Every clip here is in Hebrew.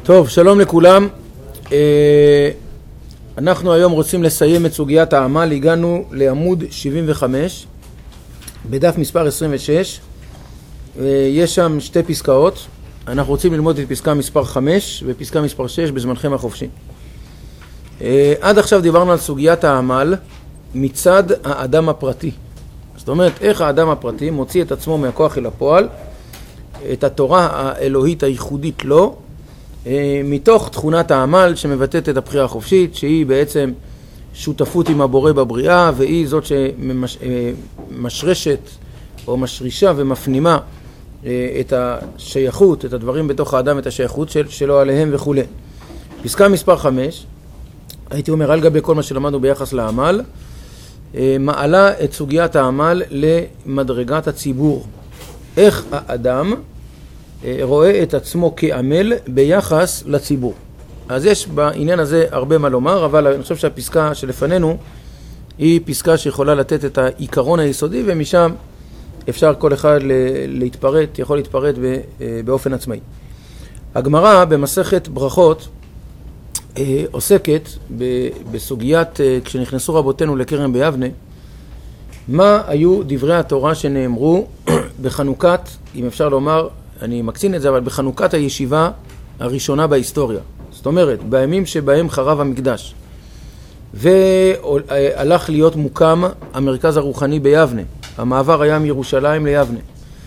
טוב, שלום לכולם. אנחנו היום רוצים לסיים את סוגיית העמל. הגענו לעמוד 75 בדף מספר 26. יש שם שתי פסקאות. אנחנו רוצים ללמוד את פסקה מספר 5 ופסקה מספר 6 בזמנכם החופשי. עד עכשיו דיברנו על סוגיית העמל מצד האדם הפרטי. זאת אומרת, איך האדם הפרטי מוציא את עצמו מהכוח אל הפועל, את התורה האלוהית הייחודית לו, מתוך תכונת העמל שמבטאת את הבחירה החופשית, שהיא בעצם שותפות עם הבורא בבריאה, והיא זאת שמשרשת או משרישה ומפנימה את השייכות, את הדברים בתוך האדם, את השייכות שלו עליהם וכו'. פסקה מספר 5, הייתי אומר על גבי כל מה שלמדנו ביחס לעמל, מעלה את סוגיית העמל למדרגת הציבור. איך האדם רואה את עצמו כעמל ביחס לציבור. אז יש בעניין הזה הרבה מה לומר, אבל אני חושב שהפסקה שלפנינו היא פסקה שיכולה לתת את העיקרון היסודי, ומשם אפשר כל אחד להתפרט, יכול להתפרט באופן עצמאי. הגמרא במסכת ברכות עוסקת בסוגיית, כשנכנסו רבותינו לכרם ביבנה, מה היו דברי התורה שנאמרו בחנוכת, אם אפשר לומר, אני מקצין את זה, אבל בחנוכת הישיבה הראשונה בהיסטוריה. זאת אומרת, בימים שבהם חרב המקדש, והלך להיות מוקם המרכז הרוחני ביבנה. המעבר היה מירושלים ליבנה.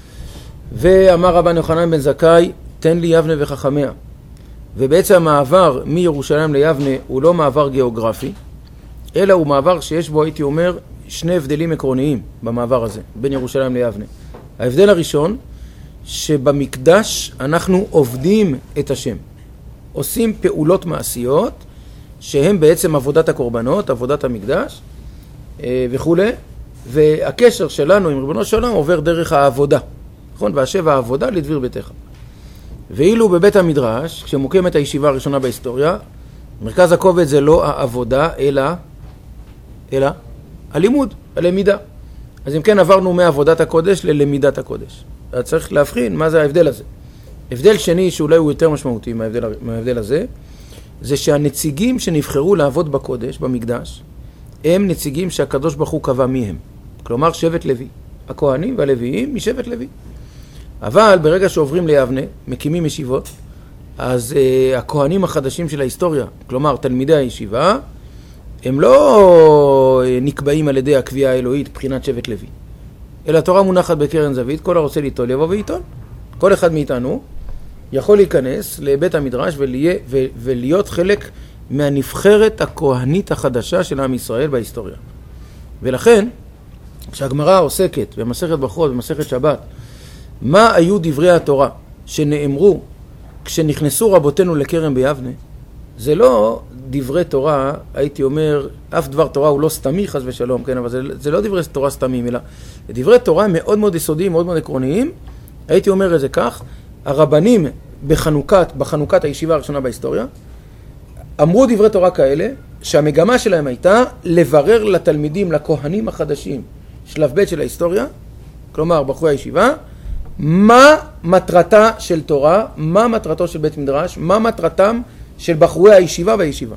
ואמר רבן יוחנן בן זכאי, תן לי יבנה וחכמיה. ובעצם המעבר מירושלים ליבנה הוא לא מעבר גיאוגרפי, אלא הוא מעבר שיש בו, הייתי אומר, שני הבדלים עקרוניים במעבר הזה, בין ירושלים ליבנה. ההבדל הראשון, שבמקדש אנחנו עובדים את השם. עושים פעולות מעשיות, שהן בעצם עבודת הקורבנות, עבודת המקדש, וכו'. והקשר שלנו עם ריבונו של עולם עובר דרך העבודה. נכון? והשב העבודה לדביר ביתך. ואילו בבית המדרש, כשמוקמת הישיבה הראשונה בהיסטוריה, מרכז הכובד זה לא העבודה, אלא הלימוד, הלמידה. אז אם כן עברנו מעבודת הקודש ללמידת הקודש. אז צריך להבחין מה זה ההבדל הזה. הבדל שני שאולי הוא יותר משמעותי מההבדל הזה, זה שהנציגים שנבחרו לעבוד בקודש, במקדש, הם נציגים שהקדוש ברוך הוא קבע מי הם. כלומר שבט לוי. הכהנים והלוויים משבט לוי. אבל ברגע שעוברים ליבנה, מקימים ישיבות, אז הכהנים החדשים של ההיסטוריה, כלומר תלמידי הישיבה, הם לא נקבעים על ידי הקביעה האלוהית בחינת שבט לוי. אלא התורה מונחת בקרן זווית, כל הרוצה ליטול יבוא וייטול. כל אחד מאיתנו יכול להיכנס לבית המדרש ולהיות חלק מהנבחרת הכהנית החדשה של עם ישראל בהיסטוריה. ולכן, כשהגמרא עוסקת במסכת ברכות, במסכת שבת, מה היו דברי התורה שנאמרו כשנכנסו רבותינו לכרם ביבנה, זה לא דברי תורה, הייתי אומר, אף דבר תורה הוא לא סתמי חס ושלום, כן, אבל זה לא דברי תורה סתמים, אלא דברי תורה מאוד מאוד יסודיים, מאוד מאוד עקרוניים. הייתי אומר את זה כך, הרבנים בחנוכת הישיבה הראשונה בהיסטוריה, אמרו דברי תורה כאלה, שהמגמה שלהם הייתה לברר לתלמידים, לכהנים החדשים, שלב ב' של ההיסטוריה, כלומר בחורי הישיבה, מה מטרתה של תורה, מה מטרתו של בית מדרש, מה מטרתם של בחורי הישיבה והישיבה.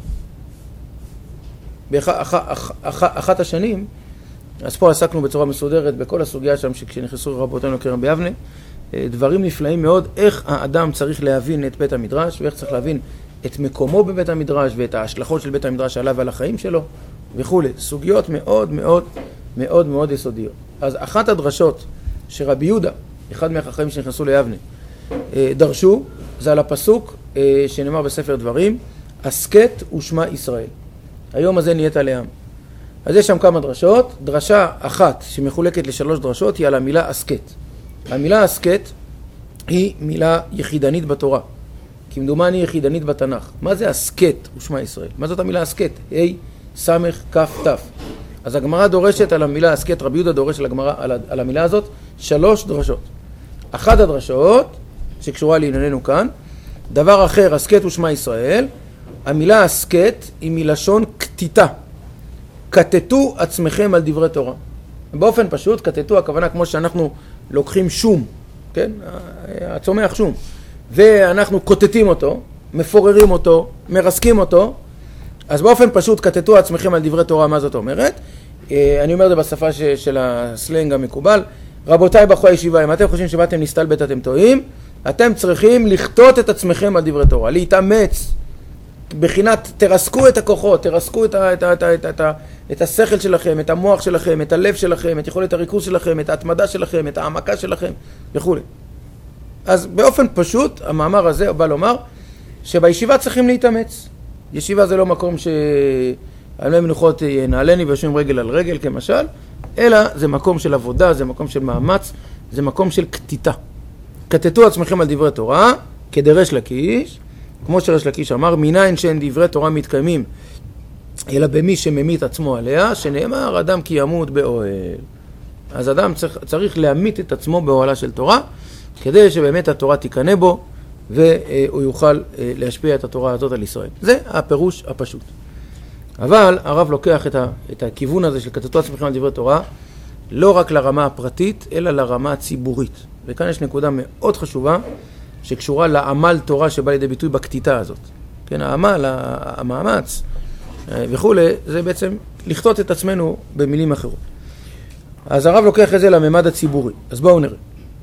באחת השנים, אז פה עסקנו בצורה מסודרת בכל הסוגיה שם שכשנכנסו רבותינו לכרם ביבנה, דברים נפלאים מאוד, איך האדם צריך להבין את בית המדרש, ואיך צריך להבין את מקומו בבית המדרש, ואת ההשלכות של בית המדרש עליו ועל החיים שלו, וכו'. סוגיות מאוד מאוד מאוד מאוד יסודיות. אז אחת הדרשות שרבי יהודה, אחד מהחכמים שנכנסו ליבנה, דרשו, זה על הפסוק שנאמר בספר דברים, הסקט ושמע ישראל. היום הזה נהיית לעם. אז יש שם כמה דרשות. דרשה אחת שמחולקת לשלוש דרשות היא על המילה הסקט. המילה הסקט היא מילה יחידנית בתורה. כמדומני יחידנית בתנ"ך. מה זה הסקט ושמע ישראל? מה זאת המילה הסקט? סמך כף תף. אז הגמרא דורשת על המילה הסקט, רבי יהודה דורש על הגמרא על המילה הזאת שלוש דרשות. אחת הדרשות שקשורה לענייננו כאן, דבר אחר, הסקט ושמע ישראל, המילה הסקט היא מלשון כתיתה. כתתו עצמכם על דברי תורה. באופן פשוט, כתתו, הכוונה כמו שאנחנו לוקחים שום, כן? הצומח שום, ואנחנו כותתים אותו, מפוררים אותו, מרסקים אותו, אז באופן פשוט כתתו עצמכם על דברי תורה. מה זאת אומרת? אני אומר את זה בשפה של הסלנג המקובל. רבותיי בחורי הישיבה, אם אתם חושבים שבאתם להסתלבט אתם טועים, אתם צריכים לכתות את עצמכם על דברי תורה, להתאמץ, בחינת תרסקו את הכוחות, תרסקו את השכל שלכם, את המוח שלכם, את הלב שלכם, את יכולת הריכוז שלכם, את ההתמדה שלכם, את העמקה שלכם וכו'. אז באופן פשוט המאמר הזה בא לומר שבישיבה צריכים להתאמץ. ישיבה זה לא מקום שעלי מנוחות ינעלני ויושבים רגל על רגל כמשל, אלא זה מקום של עבודה, זה מקום של מאמץ, זה מקום של כתיתה. כתתו עצמכם על דברי תורה כדרש לקיש, כמו שריש לקיש אמר, מניין שאין דברי תורה מתקיימים אלא במי שממית עצמו עליה, שנאמר אדם כי ימות באוהל. אז אדם צריך להמית את עצמו באוהלה של תורה, כדי שבאמת התורה תיקנה בו והוא יוכל להשפיע את התורה הזאת על ישראל. זה הפירוש הפשוט. אבל הרב לוקח את הכיוון הזה של כתתו עצמכם על דברי תורה לא רק לרמה הפרטית אלא לרמה הציבורית. וכאן יש נקודה מאוד חשובה שקשורה לעמל תורה שבא לידי ביטוי בכתיתה הזאת. כן, העמל, המאמץ וכו', זה בעצם לכתות את עצמנו במילים אחרות. אז הרב לוקח את זה לממד הציבורי. אז בואו נראה.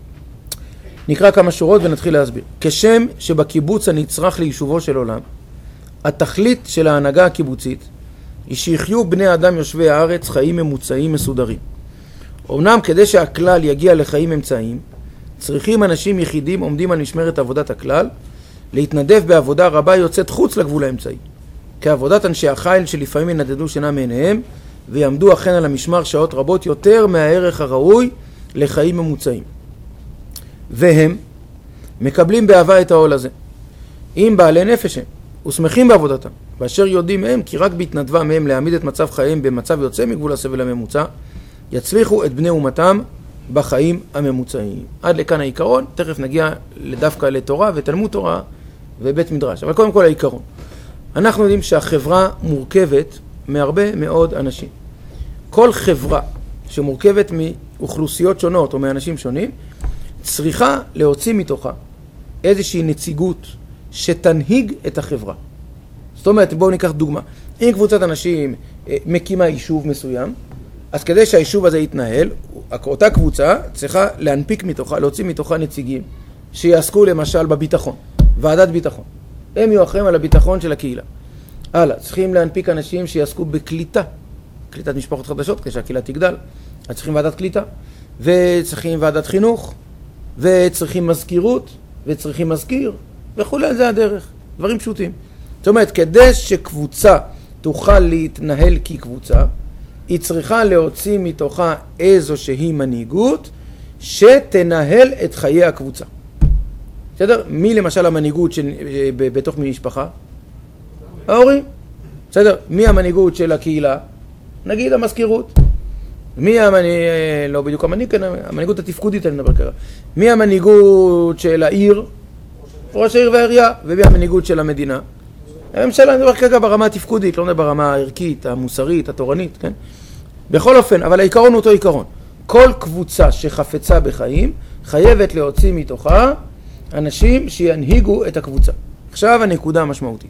נקרא כמה שורות ונתחיל להסביר. כשם שבקיבוץ הנצרך ליישובו של עולם, התכלית של ההנהגה הקיבוצית היא שיחיו בני אדם יושבי הארץ חיים ממוצעים מסודרים. אמנם כדי שהכלל יגיע לחיים אמצעיים, צריכים אנשים יחידים עומדים על משמרת עבודת הכלל, להתנדב בעבודה רבה יוצאת חוץ לגבול האמצעי. כעבודת אנשי החיל שלפעמים ינדדו שינה מעיניהם, ויעמדו אכן על המשמר שעות רבות יותר מהערך הראוי לחיים ממוצעים. והם מקבלים באהבה את העול הזה. אם בעלי נפש הם, ושמחים בעבודתם, ואשר יודעים הם כי רק בהתנדבה מהם להעמיד את מצב חייהם במצב יוצא מגבול הסבל הממוצע, יצליחו את בני אומתם בחיים הממוצעים. עד לכאן העיקרון, תכף נגיע דווקא לתורה ותלמוד תורה ובית מדרש. אבל קודם כל העיקרון. אנחנו יודעים שהחברה מורכבת מהרבה מאוד אנשים. כל חברה שמורכבת מאוכלוסיות שונות או מאנשים שונים, צריכה להוציא מתוכה איזושהי נציגות שתנהיג את החברה. זאת אומרת, בואו ניקח דוגמה. אם קבוצת אנשים מקימה יישוב מסוים, אז כדי שהיישוב הזה יתנהל, אותה קבוצה צריכה להנפיק מתוכה, להוציא מתוכה נציגים שיעסקו למשל בביטחון, ועדת ביטחון. הם יהיו אחראים על הביטחון של הקהילה. הלאה, צריכים להנפיק אנשים שיעסקו בקליטה, קליטת משפחות חדשות, כדי שהקהילה תגדל. אז צריכים ועדת קליטה, וצריכים ועדת חינוך, וצריכים מזכירות, וצריכים מזכיר, וכו'. זה הדרך, דברים פשוטים. זאת אומרת, כדי שקבוצה תוכל להתנהל כקבוצה, היא צריכה להוציא מתוכה איזושהי מנהיגות שתנהל את חיי הקבוצה. בסדר? מי למשל המנהיגות בתוך משפחה? ההורים. בסדר? מי המנהיגות של הקהילה? נגיד המזכירות. מי לא בדיוק המנהיגות התפקודית אני מדבר כרגע. מי המנהיגות של העיר? ראש העיר והעירייה. ומי המנהיגות של המדינה? הממשלה, אני מדבר כרגע ברמה התפקודית, לא מדבר ברמה הערכית, המוסרית, התורנית, כן? בכל אופן, אבל העיקרון הוא אותו עיקרון. כל קבוצה שחפצה בחיים חייבת להוציא מתוכה אנשים שינהיגו את הקבוצה. עכשיו הנקודה המשמעותית.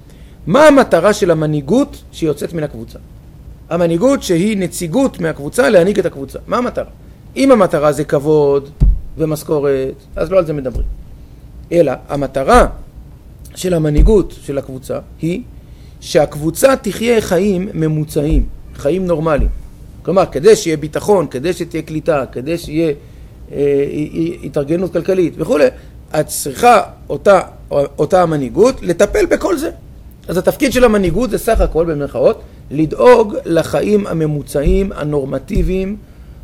מה המטרה של המנהיגות שיוצאת מן הקבוצה? המנהיגות שהיא נציגות מהקבוצה להנהיג את הקבוצה. מה המטרה? אם המטרה זה כבוד ומשכורת, אז לא על זה מדברים. אלא המטרה של המנהיגות של הקבוצה היא שהקבוצה תחיה חיים ממוצעים, חיים נורמליים. כלומר, כדי שיהיה ביטחון, כדי שתהיה קליטה, כדי שיהיה התארגנות כלכלית וכו', את צריכה אותה המנהיגות לטפל בכל זה. אז התפקיד של המנהיגות זה סך הכל במרכאות לדאוג לחיים הממוצעים, הנורמטיביים,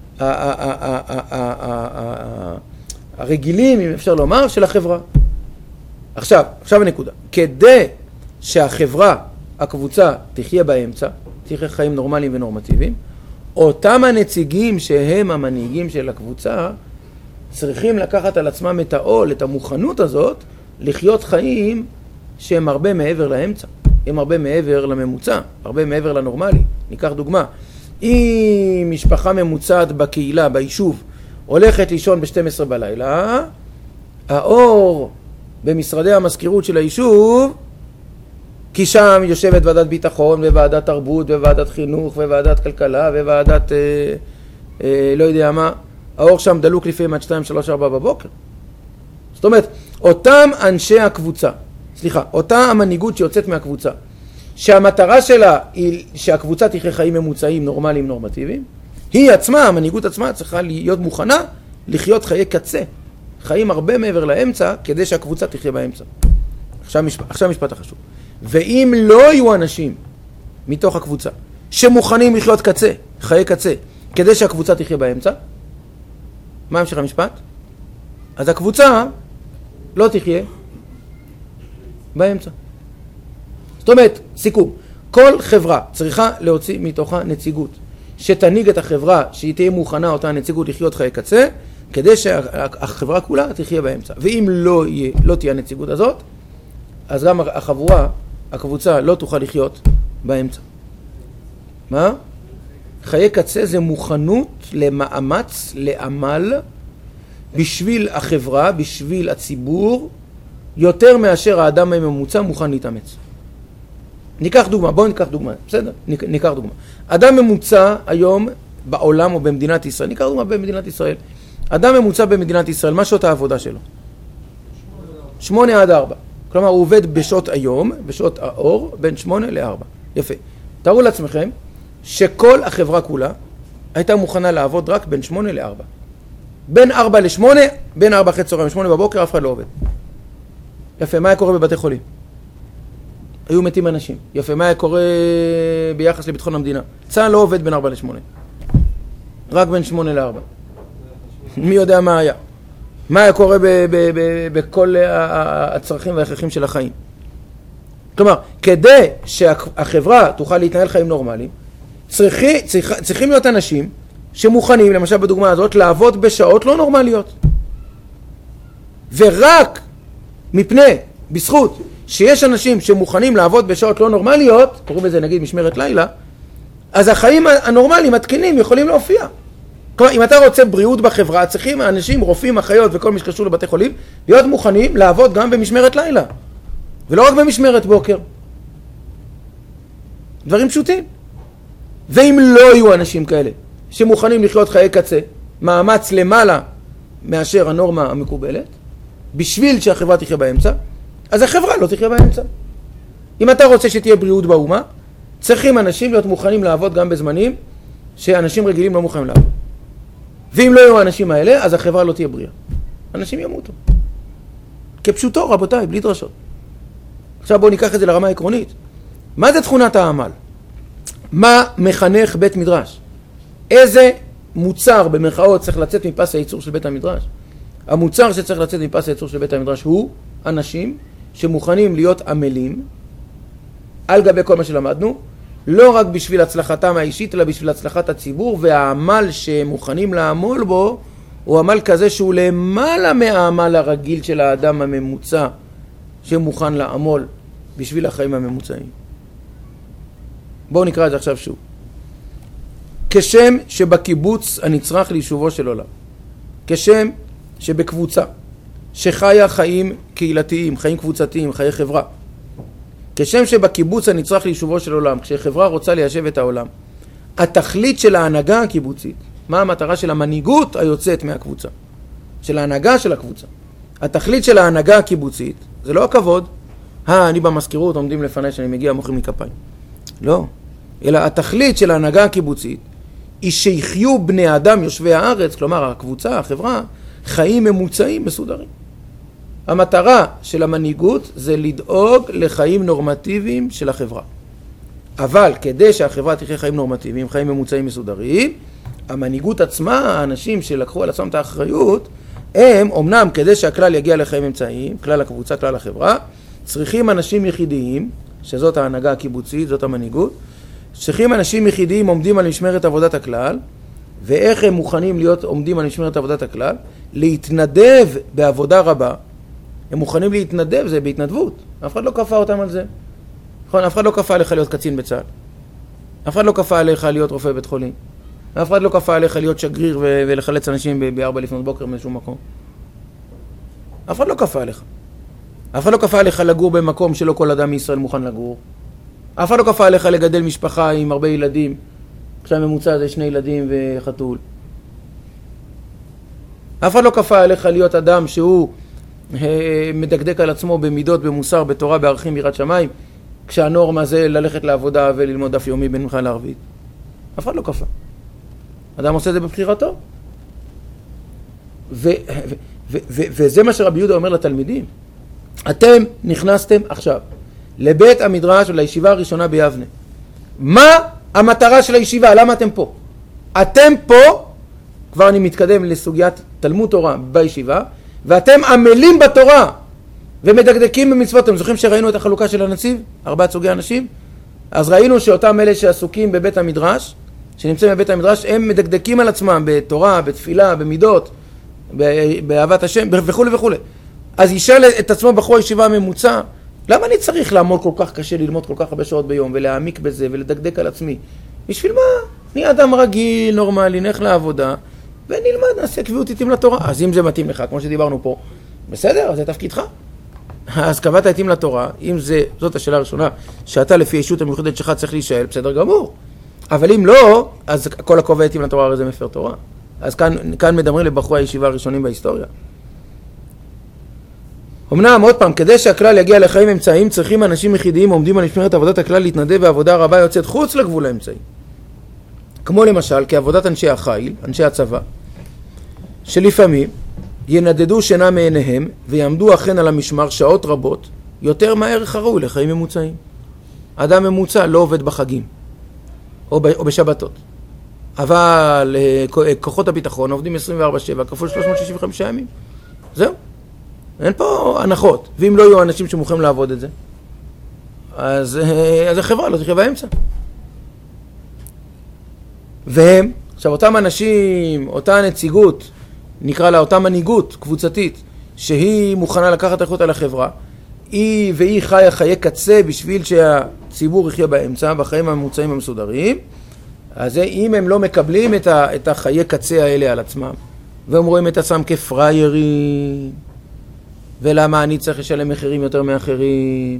הרגילים, אם אפשר לומר, של החברה. עכשיו הנקודה. כדי שהחברה, הקבוצה, תחיה באמצע, תחיה חיים נורמליים ונורמטיביים, אותם הנציגים שהם המנהיגים של הקבוצה, צריכים לקחת על עצמם את העול, את המוכנות הזאת, לחיות חיים שהם הרבה מעבר לאמצע, הם הרבה מעבר לממוצע, הרבה מעבר לנורמלי. ניקח דוגמה. אם משפחה ממוצעת בקהילה, ביישוב, הולכת לישון ב-12 בלילה, האור במשרדי המזכירות של היישוב, כי שם יושבת ועדת ביטחון וועדת תרבות וועדת חינוך וועדת כלכלה וועדת לא יודע מה, האור שם דלוק לפעמים עד 2, 3, 4 בבוקר. זאת אומרת, אותם אנשי הקבוצה, אותה המנהיגות שיוצאת מהקבוצה, שהמטרה שלה היא שהקבוצה תחיה חיים ממוצעים, נורמליים, נורמטיביים, היא עצמה, המנהיגות עצמה צריכה להיות מוכנה לחיות חיי קצה, חיים הרבה מעבר לאמצע, כדי שהקבוצה תחיה באמצע. עכשיו משפט החשוב. ואם לא יהיו אנשים מתוך הקבוצה שמוכנים לחיות קצה, חיי קצה, כדי שהקבוצה תחיה באמצע, מה המשך המשפט? אז הקבוצה לא תחיה באמצע. זאת אומרת, סיכום, כל חברה צריכה להוציא מתוכה נציגות שתנהיג את החברה, שהיא תהיה מוכנה אותה נציגות לחיות חיי קצה, כדי שהחברה כולה תחיה באמצע. ואם לא תהיה הנציגות הזאת, אז גם הקבוצה לא תוכל לחיות באמצע. מה? חיי קצה זה מוכנות למאמץ, לעמל, בשביל החברה, בשביל הציבור, יותר מאשר האדם הממוצע מוכן להתאמץ. ניקח דוגמה, בואו ניקח דוגמה, בסדר? ניקח דוגמה. אדם ממוצע היום בעולם או במדינת ישראל, ניקח דוגמה במדינת ישראל. אדם ממוצע במדינת ישראל, מה שעות העבודה שלו? 8 עד 4. כלומר, הוא עובד בשעות היום, בשעות האור, בין 8 ל-4. יפה. תארו לעצמכם שכל החברה כולה הייתה מוכנה לעבוד רק בין 8 ל-4. בין 4 ל-8, בין 4 אחרי צהריים, 8 בבוקר, אף אחד לא עובד. יפה, מה היה קורה בבתי חולים? היו מתים אנשים. יפה, מה היה קורה ביחס לביטחון המדינה? צה"ל לא עובד בין 4 ל-8. רק בין 8 ל-4. מי יודע מה היה? מה היה קורה בכל הצרכים וההכרחים של החיים? כלומר, כדי שהחברה תוכל להתנהל חיים נורמליים, צריכים להיות אנשים שמוכנים, למשל בדוגמה הזאת, לעבוד בשעות לא נורמליות. ורק בזכות שיש אנשים שמוכנים לעבוד בשעות לא נורמליות, קוראים לזה נגיד משמרת לילה, אז החיים הנורמליים, התקינים, יכולים להופיע. כלומר, אם אתה רוצה בריאות בחברה, צריכים אנשים, רופאים, אחיות וכל מי שקשור לבתי חולים, להיות מוכנים לעבוד גם במשמרת לילה. ולא רק במשמרת בוקר. דברים פשוטים. ואם לא יהיו אנשים כאלה שמוכנים לחיות חיי קצה, מאמץ למעלה מאשר הנורמה המקובלת, בשביל שהחברה תחיה באמצע, אז החברה לא תחיה באמצע. אם אתה רוצה שתהיה בריאות באומה, צריכים אנשים להיות מוכנים לעבוד גם בזמנים שאנשים רגילים לא מוכנים לעבוד. ואם לא יהיו האנשים האלה, אז החברה לא תהיה בריאה. אנשים ימותו. כפשוטו, רבותיי, בלי דרשות. עכשיו בואו ניקח את זה לרמה העקרונית. מה זה תכונת העמל? מה מחנך בית מדרש? איזה מוצר במרכאות צריך לצאת מפס הייצור של בית המדרש? המוצר שצריך לצאת מפס הייצור של בית המדרש הוא אנשים שמוכנים להיות עמלים על גבי כל מה שלמדנו, לא רק בשביל הצלחתם האישית, אלא בשביל הצלחת הציבור, והעמל שמוכנים לעמול בו הוא עמל כזה שהוא למעלה מהעמל הרגיל של האדם הממוצע שמוכן לעמול בשביל החיים הממוצעים. בואו נקרא את זה עכשיו שוב. כשם שבקיבוץ הנצרך ליישובו של עולם, כשם שבקבוצה שחיה חיים קהילתיים, חיים קבוצתיים, חיי חברה, כשם שבקיבוץ הנצרך ליישובו של עולם, כשחברה רוצה ליישב את העולם, התכלית של ההנהגה הקיבוצית, מה המטרה של המנהיגות היוצאת מהקבוצה, של ההנהגה של הקבוצה, התכלית של ההנהגה הקיבוצית זה לא הכבוד, אני במזכירות עומדים לפני שאני מגיע מוחאים לי כפיים, לא, אלא התכלית של ההנהגה הקיבוצית היא שיחיו בני אדם יושבי הארץ, כלומר הקבוצה, החברה, חיים ממוצעים מסודרים. המטרה של המנהיגות זה לדאוג לחיים נורמטיביים של החברה. אבל כדי שהחברה תחיה חיים נורמטיביים, חיים ממוצעים מסודרים, המנהיגות עצמה, האנשים שלקחו על עצמם את האחריות, הם, אמנם כדי שהכלל יגיע לחיים אמצעיים, כלל הקבוצה, כלל החברה, צריכים אנשים יחידיים, שזאת ההנהגה הקיבוצית, זאת המנהיגות, צריכים אנשים יחידיים עומדים על משמרת עבודת הכלל, ואיך הם מוכנים להיות עומדים על משמרת עבודת הכלל? להתנדב בעבודה רבה. הם מוכנים להתנדב, זה בהתנדבות. אף אחד לא כפה אותם על זה. נכון, אף אחד לא כפה עליך להיות קצין בצה"ל. אף אחד לא כפה עליך להיות רופא בית חולים. אף אחד לא כפה עליך להיות שגריר ולחלץ אנשים ב-4 לפנות בוקר מאיזשהו מקום. אף אחד לא כפה עליך. אף אחד לא כפה עליך לגור במקום שלא כל אדם מישראל מוכן לגור. אף אחד לא כפה עליך לגדל משפחה עם הרבה ילדים. כשהממוצע זה 2 ילדים וחתול. אף אחד לא כפה עליך להיות אדם שהוא מדקדק על עצמו במידות, במוסר, בתורה, בערכים, ביראת שמיים, כשהנורמה זה ללכת לעבודה וללמוד דף יומי בין מנחה לערבית. אף אחד לא כפה. אדם עושה את זה בבחירתו. וזה מה שרבי יהודה אומר לתלמידים. אתם נכנסתם עכשיו לבית המדרש ולישיבה הראשונה ביבנה. מה המטרה של הישיבה? למה אתם פה? אתם פה, כבר אני מתקדם לסוגיית תלמוד תורה בישיבה, ואתם עמלים בתורה ומדקדקים במצוות. אתם זוכרים שראינו את החלוקה של הנציב? 4 סוגי אנשים? אז ראינו שאותם אלה שעסוקים בבית המדרש, שנמצאים בבית המדרש, הם מדקדקים על עצמם בתורה, בתפילה, במידות, באהבת השם וכו' וכו'. אז ישאל את עצמו בחור הישיבה הממוצע, למה אני צריך לעמוד כל כך קשה, ללמוד כל כך הרבה שעות ביום ולהעמיק בזה ולדקדק על עצמי? בשביל מה? אני אדם רגיל, נורמלי, נלך לעבודה ונלמד, נעשה קביעות עתים לתורה. אז אם זה מתאים לך, כמו שדיברנו פה, בסדר, אז זה תפקידך. אז קבעת עתים לתורה, אם זאת השאלה הראשונה, שאתה לפי הישות המיוחדת שלך צריך להישאל, בסדר גמור. אבל אם לא, אז כל הקובע עתים לתורה הרי זה מפר תורה. אז כאן מדברים לבחורי הישיבה הראשונים בהיסטוריה. אמנם, עוד פעם, כדי שהכלל יגיע לחיים אמצעיים, צריכים אנשים יחידיים עומדים על משמרת עבודת הכלל להתנדב בעבודה רבה יוצאת חוץ לגבול האמצעי. כמו למשל, כעבודת אנשי החיל, אנשי הצבא, שלפעמים ינדדו שינה מעיניהם ויעמדו אכן על המשמר שעות רבות, יותר מהערך הראוי לחיים ממוצעים. אדם ממוצע לא עובד בחגים או בשבתות. אבל כוחות הביטחון עובדים 24/7 כפול 365 ימים. זהו. אין פה הנחות. ואם לא יהיו אנשים שמוכנים לעבוד את זה, אז החברה לא תחיה באמצע. והם, עכשיו אותם אנשים, אותה נציגות, נקרא לה אותה מנהיגות קבוצתית, שהיא מוכנה לקחת אחריות על החברה, והיא חיה חיי קצה בשביל שהציבור יחיה באמצע, בחיים הממוצעים המסודרים, אז אם הם לא מקבלים את החיי קצה האלה על עצמם, והם רואים את עצמם כפריירים, ולמה אני צריך לשלם מחירים יותר מאחרים?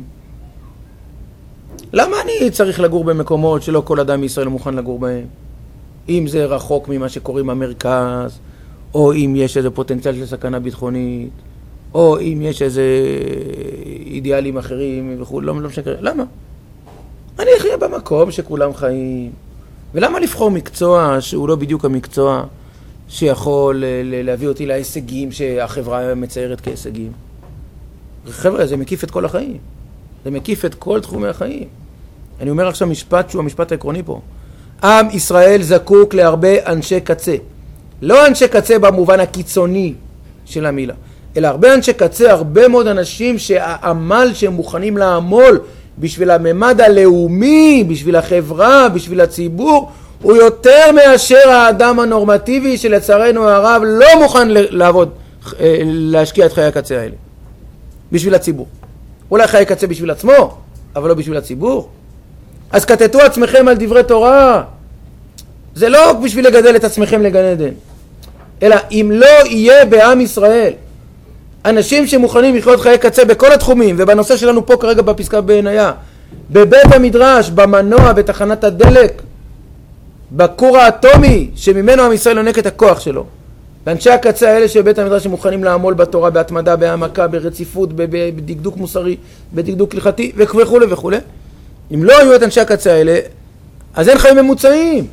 למה אני צריך לגור במקומות שלא כל אדם מישראל מוכן לגור בהם? אם זה רחוק ממה שקוראים המרכז, או אם יש איזה פוטנציאל של סכנה ביטחונית, או אם יש איזה אידיאלים אחרים וכו', לא משקר. למה? אני אחיה במקום שכולם חיים. ולמה לבחור מקצוע שהוא לא בדיוק המקצוע שיכול להביא אותי להישגים שהחברה מציירת כהישגים? חבר'ה, זה מקיף את כל החיים. זה מקיף את כל תחומי החיים. אני אומר עכשיו משפט שהוא המשפט העקרוני פה. עם ישראל זקוק להרבה אנשי קצה. לא אנשי קצה במובן הקיצוני של המילה, אלא הרבה אנשי קצה, הרבה מאוד אנשים שהעמל שהם מוכנים לעמול בשביל הממד הלאומי, בשביל החברה, בשביל הציבור, הוא יותר מאשר האדם הנורמטיבי שלצערנו הרב לא מוכן לעבוד, להשקיע את חיי הקצה האלה. בשביל הציבור. אולי חיי קצה בשביל עצמו, אבל לא בשביל הציבור. אז כתתו עצמכם על דברי תורה. זה לא בשביל לגדל את עצמכם לגן עדן, אלא אם לא יהיה בעם ישראל אנשים שמוכנים לחיות חיי קצה בכל התחומים, ובנושא שלנו פה כרגע בפסקה בעינייה, בבית המדרש, במנוע, בתחנת הדלק, בכור האטומי שממנו עם ישראל עונק את הכוח שלו, ואנשי הקצה האלה שבבית המדרש שמוכנים לעמול בתורה, בהתמדה, בהעמקה, ברציפות, בדקדוק מוסרי, בדקדוק הלכתי וכו' וכו'. אם לא היו את אנשי הקצה האלה, אז אין חיים ממוצעים.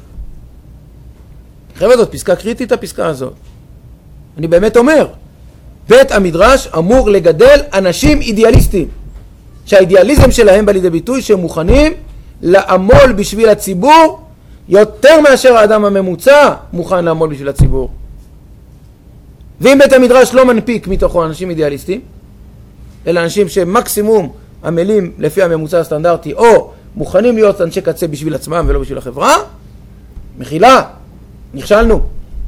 חבר'ה, זאת פסקה קריטית, הפסקה הזאת. אני באמת אומר, בית המדרש אמור לגדל אנשים אידיאליסטים, שהאידיאליזם שלהם בא לידי ביטוי שהם מוכנים לעמול בשביל הציבור יותר מאשר האדם הממוצע מוכן לעמול בשביל הציבור. ואם בית המדרש לא מנפיק מתוכו אנשים אידיאליסטים, אלא אנשים שמקסימום עמלים לפי הממוצע הסטנדרטי, או מוכנים להיות אנשי קצה בשביל עצמם ולא בשביל החברה, מחילה, נכשלנו.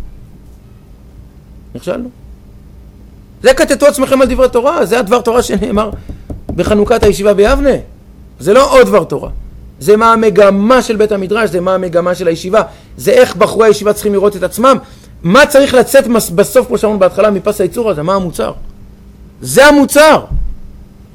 זה כתתו עצמכם על דברי תורה, זה הדבר תורה שנאמר בחנוכת הישיבה ביבנה. זה לא עוד דבר תורה. זה מה המגמה של בית המדרש, זה מה המגמה של הישיבה, זה איך בחורי הישיבה צריכים לראות את עצמם, מה צריך לצאת בסוף, כמו שאמרנו בהתחלה, מפס הייצור הזה, מה המוצר? זה המוצר.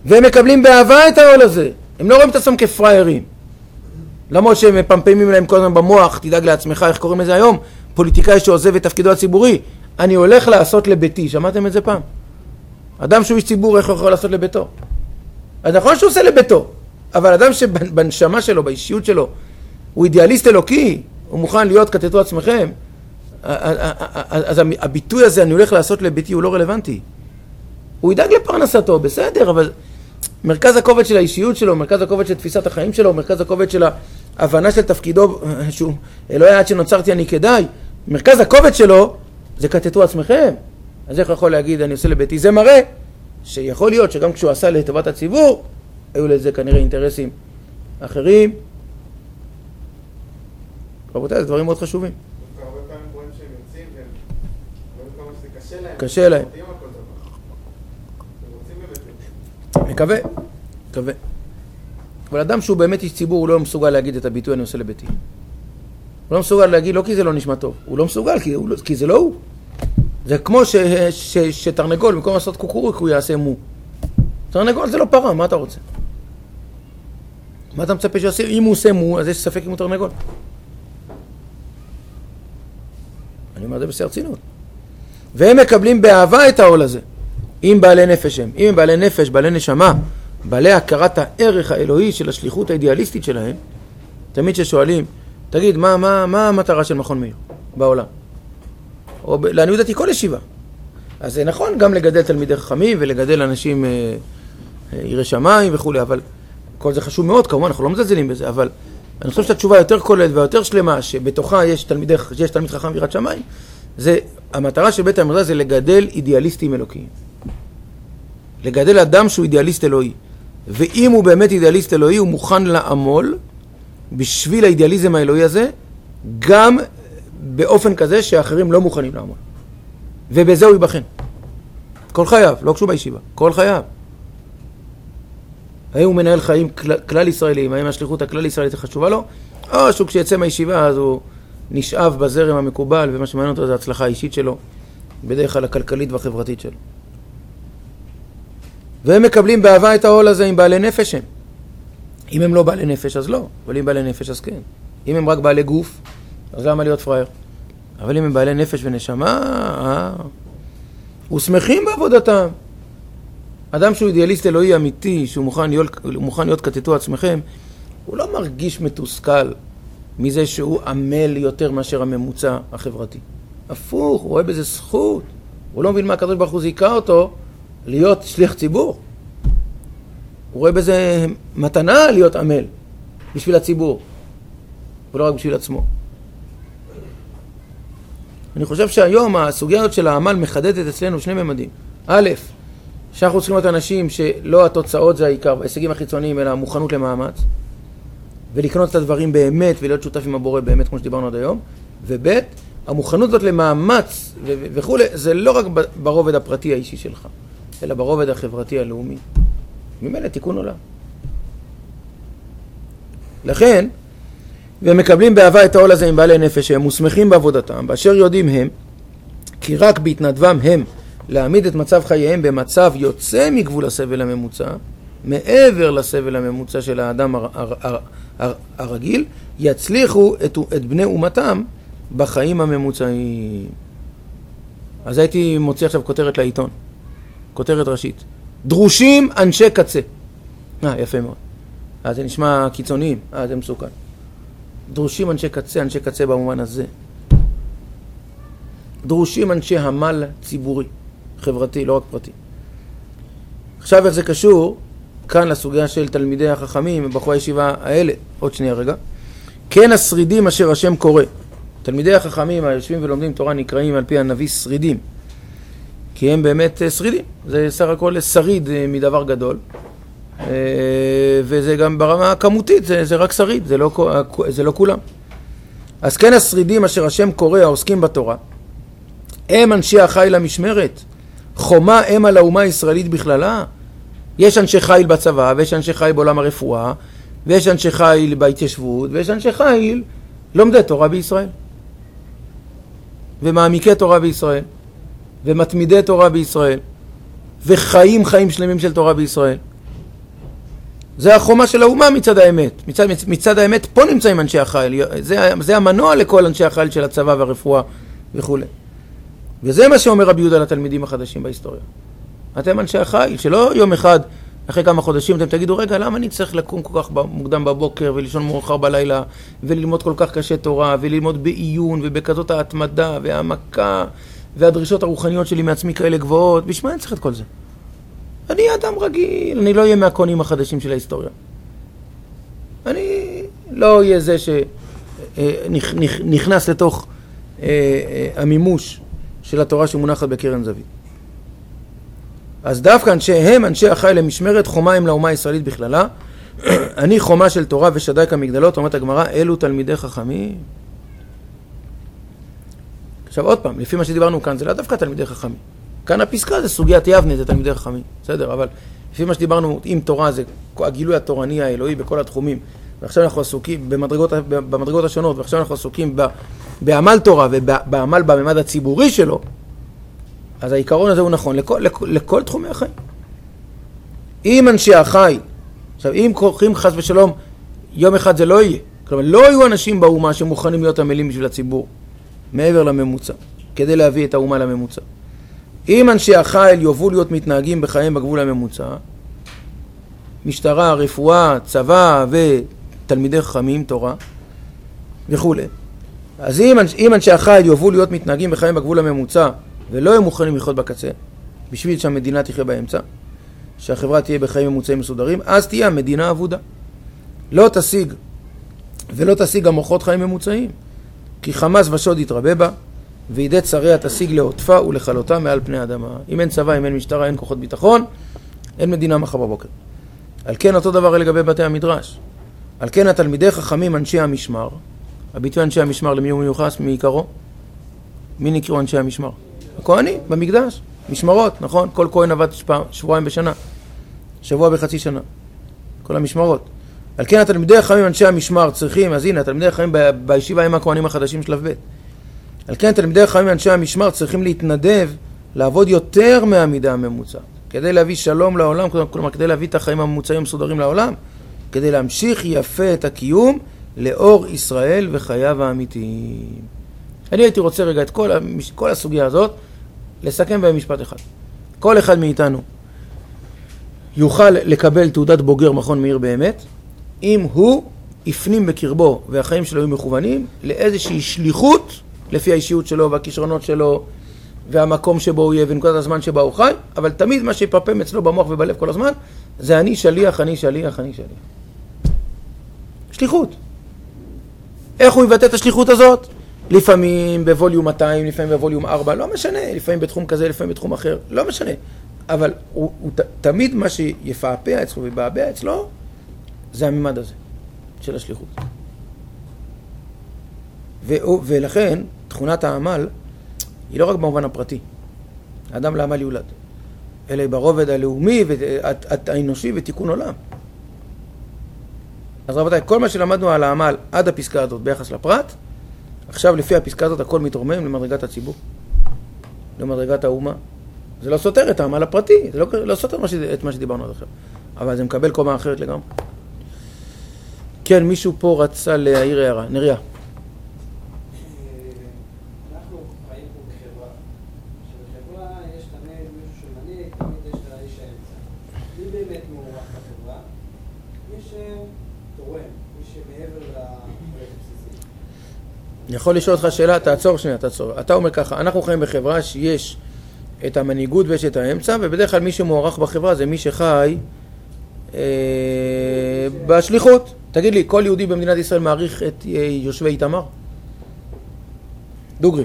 והם מקבלים באהבה את העול הזה. הם לא רואים את עצמם כפריירים. למרות שהם מפמפמים להם כל הזמן במוח, תדאג לעצמך, איך קוראים לזה היום? פוליטיקאי שעוזב את תפקידו הציבורי. אני הולך לעשות לביתי. שמעתם את זה פעם? אדם שהוא איש ציבור, איך הוא יכול לעשות לביתו? אז נכון שהוא עושה לביתו, אבל אדם שבנשמה שלו, באישיות שלו, הוא אידיאליסט אלוקי, הוא מוכן להיות כתתו עצמכם, אז הביטוי הזה, אני הולך לעשות לביתי, הוא לא רלוונטי. הוא ידאג לפרנסתו, בסדר, אבל מרכז הכובד של האישיות שלו, מרכז הכובד של תפיסת החיים שלו, מרכז הכובד של ההבנה של תפקידו, שהוא אלוהי עד שנוצרתי אני כדאי, מרכז הכובד שלו זה כתתו עצמכם. אז איך יכול להגיד אני עושה לביתי? זה מראה שיכול להיות שגם כשהוא עשה לטובת הציבור, היו לזה כנראה אינטרסים אחרים. רבותיי, זה דברים מאוד חשובים. הרבה פעמים רואים שהם יוצאים והם רואים כמה שזה קשה להם. קשה להם. מקווה. אבל אדם שהוא באמת איש ציבור, הוא לא מסוגל להגיד את הביטוי אני עושה לביתי. הוא לא מסוגל להגיד, לא כי זה לא נשמע טוב. הוא לא מסוגל, כי זה לא הוא. זה כמו שתרנגול, במקום לעשות קוקורוק, הוא יעשה מו. תרנגול זה לא פרה, מה אתה רוצה? מה אתה מצפה שיעשה? אם הוא עושה מו, אז יש ספק אם הוא תרנגול. אני אומר זה בשיא הרצינות. והם מקבלים באהבה את העול הזה. אם בעלי נפש הם. אם הם בעלי נפש, בעלי נשמה, בעלי הכרת הערך האלוהי של השליחות האידיאליסטית שלהם, תמיד ששואלים, תגיד, מה המטרה של מכון מאיר בעולם? או לעניות דעתי כל ישיבה. אז זה נכון גם לגדל תלמידי חכמים ולגדל אנשים יראי שמיים וכו', אבל כל זה חשוב מאוד, כמובן, אנחנו לא מזלזלים בזה, אבל אני חושב שהתשובה יותר כוללת ויותר שלמה, שבתוכה יש תלמיד חכם ויראת שמיים, זה, המטרה של בית המדרש זה לגדל אידיאליסטים אלוקיים. לגדל אדם שהוא אידיאליסט אלוהי. ואם הוא באמת אידיאליסט אלוהי, הוא מוכן לעמול בשביל האידיאליזם האלוהי הזה, גם באופן כזה שאחרים לא מוכנים לעמול. ובזה הוא ייבחן. כל חייו, לא קשור בישיבה, כל חייו. האם הוא מנהל חיים כלל ישראלים, האם השליחות הכלל ישראלית חשובה לו, או שהוא כשיצא מהישיבה אז הוא נשאב בזרם המקובל, ומה שמעניין אותו זה ההצלחה האישית שלו, בדרך כלל הכלכלית והחברתית שלו. והם מקבלים באהבה את העול הזה עם בעלי נפש הם. אם הם לא בעלי נפש אז לא, אבל אם בעלי נפש אז כן. אם הם רק בעלי גוף, אז למה להיות פראייר? אבל אם הם בעלי נפש ונשמה, ושמחים בעבודתם. אדם שהוא אידיאליסט אלוהי אמיתי, שהוא מוכן להיות כתתו עצמכם, הוא לא מרגיש מתוסכל מזה שהוא עמל יותר מאשר הממוצע החברתי. הפוך, הוא רואה בזה זכות. הוא לא מבין מה הקדוש ברוך הוא זיכה אותו להיות שליח ציבור. הוא רואה בזה מתנה להיות עמל בשביל הציבור, ולא רק בשביל עצמו. אני חושב שהיום הסוגיה של העמל מחדדת אצלנו שני ממדים. א', שאנחנו צריכים להיות אנשים שלא התוצאות זה העיקר, ההישגים החיצוניים, אלא המוכנות למאמץ, ולקנות את הדברים באמת, ולהיות שותף עם הבורא באמת, כמו שדיברנו עד היום. וב', המוכנות הזאת למאמץ וכו', זה לא רק ברובד הפרטי האישי שלך, אלא ברובד החברתי הלאומי. ממילא תיקון עולם. לכן, והם מקבלים באהבה את העול הזה עם בעלי נפש, שהם מוסמכים בעבודתם, באשר יודעים הם, כי רק בהתנדבם הם להעמיד את מצב חייהם במצב יוצא מגבול הסבל הממוצע, מעבר לסבל הממוצע של האדם הרגיל, יצליחו את בני אומתם בחיים הממוצעים. אז הייתי מוציא עכשיו כותרת לעיתון, כותרת ראשית. דרושים אנשי קצה. יפה מאוד. אז זה נשמע קיצוניים, זה מסוכן. דרושים אנשי קצה במובן הזה. דרושים אנשי המל ציבורי, חברתי, לא רק פרטי. עכשיו איך זה קשור כאן לסוגיה של תלמידי החכמים בחורי הישיבה האלה. עוד שנייה רגע. כן השרידים אשר השם קורא. תלמידי החכמים היושבים ולומדים תורה נקראים על פי הנביא שרידים. כי הם באמת שרידים. זה סך הכל שריד מדבר גדול. וזה גם ברמה הכמותית, זה רק שריד, זה לא כולם. אז כן השרידים אשר השם קורא העוסקים בתורה, הם אנשי החיל המשמרת, חומה הם על האומה הישראלית בכללה. יש אנשי חיל בצבא, ויש אנשי חיל בעולם הרפואה, ויש אנשי חיל בהתיישבות, ויש אנשי חיל לומדי תורה בישראל, ומעמיקי תורה בישראל, ומתמידי תורה בישראל, וחיים חיים שלמים של תורה בישראל. זה החומה של האומה מצד האמת. מצד האמת פה נמצאים אנשי החיל. זה המנוע לכל אנשי החיל של הצבא והרפואה וכו'. וזה מה שאומר רבי יהודה לתלמידים החדשים בהיסטוריה. אתם אנשי החיל, שלא יום אחד, אחרי כמה חודשים, אתם תגידו, רגע, למה אני צריך לקום כל כך מוקדם בבוקר ולישון מאוחר בלילה וללמוד כל כך קשה תורה וללמוד בעיון ובכזאת ההתמדה והעמקה והדרישות הרוחניות שלי מעצמי כאלה גבוהות? בשביל מה אני צריך את כל זה? אני אדם רגיל, אני לא אהיה מהקונים החדשים של ההיסטוריה. אני לא אהיה זה שנכנס לתוך המימוש של התורה שמונחת בקרן זווית. אז דווקא אנשי החיל למשמרת חומה הם לאומה הישראלית בכללה. אני חומה של תורה ושדי כמגדלות, אומרת הגמרא, אלו תלמידי חכמים. עכשיו עוד פעם, לפי מה שדיברנו כאן, זה לא דווקא תלמידי חכמים. כאן הפסקה זה סוגיית יבנה, זה תלמידי חכמים, בסדר? אבל לפי מה שדיברנו, עם תורה זה הגילוי התורני האלוהי בכל התחומים, ועכשיו אנחנו עסוקים במדרגות השונות, ועכשיו אנחנו עסוקים בעמל תורה ובעמל בממד הציבורי שלו, אז העיקרון הזה הוא נכון לכל תחומי החיים. אם אנשי החי, עכשיו אם קוראים חס ושלום, יום אחד זה לא יהיה. כלומר, לא יהיו אנשים באומה שמוכנים להיות עמלים בשביל הציבור, מעבר לממוצע, כדי להביא את האומה לממוצע. אם אנשי החיל יובאו להיות מתנהגים בחיים בגבול הממוצע, משטרה, רפואה, צבא ותלמידי חכמים, תורה וכו'. אז אם אנשי החיל יובאו להיות מתנהגים בחיים בגבול הממוצע, ולא יהיו מוכנים לחיות בקצה, בשביל שהמדינה תחיה באמצע, שהחברה תהיה בחיים ממוצעים מסודרים, אז תהיה המדינה עבודה. לא תשיג, ולא תשיג המוחות חיים ממוצעים, כי חמאס ושוד יתרבה בה, וידי צריה תשיג לעוטפה ולחלותה מעל פני האדמה. אם אין צבא, אם אין משטרה, אין כוחות ביטחון, אין מדינה מחר בבוקר. על כן אותו דבר לגבי בתי המדרש. על כן התלמידי חכמים אנשי המשמר, הביטוי אנשי המשמר למי הוא מיוחס מעיקרו? מי נקראו אנשי המשמר? הכהנים, במקדש, משמרות, נכון? כל כהן עבד שבועיים בשנה, שבוע בחצי שנה, כל המשמרות. על כן התלמידי החכמים אנשי המשמר צריכים, אז הנה, התלמידי החכמים בישיבה עם הכהנים החדשים של ב'. על כן תלמידי החכמים אנשי המשמר צריכים להתנדב, לעבוד יותר מהמידה הממוצעת, כדי להביא שלום לעולם, כלומר כדי להביא את החיים הממוצעים המסודרים לעולם, כדי להמשיך יפה את הקיום לאור ישראל וחייו האמיתיים. אני הייתי רוצה רגע את כל הסוגיה הזאת לסכם במשפט אחד. כל אחד מאיתנו יוכל לקבל תעודת בוגר מכון מאיר באמת, אם הוא יפנים בקרבו והחיים שלו יהיו מכוונים לאיזושהי שליחות לפי האישיות שלו והכישרונות שלו והמקום שבו הוא יהיה ונקודת הזמן שבה הוא חי, אבל תמיד מה שיפרפם אצלו במוח ובלב כל הזמן זה אני שליח, אני שליח, אני שליח. שליחות. איך הוא יבטא את השליחות הזאת? לפעמים בווליום 200, לפעמים בווליום 4, לא משנה, לפעמים בתחום כזה, לפעמים בתחום אחר, לא משנה. אבל הוא תמיד מה שיפעפע אצלו ובעבע אצלו, זה הממד הזה של השליחות. ולכן, תכונת העמל היא לא רק במובן הפרטי. האדם לעמל יולד, אלא ברובד הלאומי והאנושי ותיקון עולם. אז רבותיי, כל מה שלמדנו על העמל עד הפסקה הזאת ביחס לפרט, עכשיו לפי הפסקה הזאת הכל מתרומם למדרגת הציבור, למדרגת האומה. זה לא סותר את העמל הפרטי, זה לא סותר את מה שדיברנו עד עכשיו, אבל זה מקבל קומה אחרת לגמרי. כן, מישהו פה רצה להעיר הערה. נריה. אנחנו חיים פה בחברה. שבחברה יש תמיד מישהו שמנהיג, תמיד יש את האיש האמצע. מי באמת מעורב בחברה? מי שתורם, מי שמעבר לפרויקט הבסיסי. אני יכול לשאול אותך שאלה, תעצור שנייה, תעצור. אתה אומר ככה, אנחנו חיים בחברה שיש את המנהיגות ויש את האמצע, ובדרך כלל מי שמוערך בחברה זה מי שחי בשליחות. תגיד לי, כל יהודי במדינת ישראל מעריך את יושבי איתמר? דוגרי.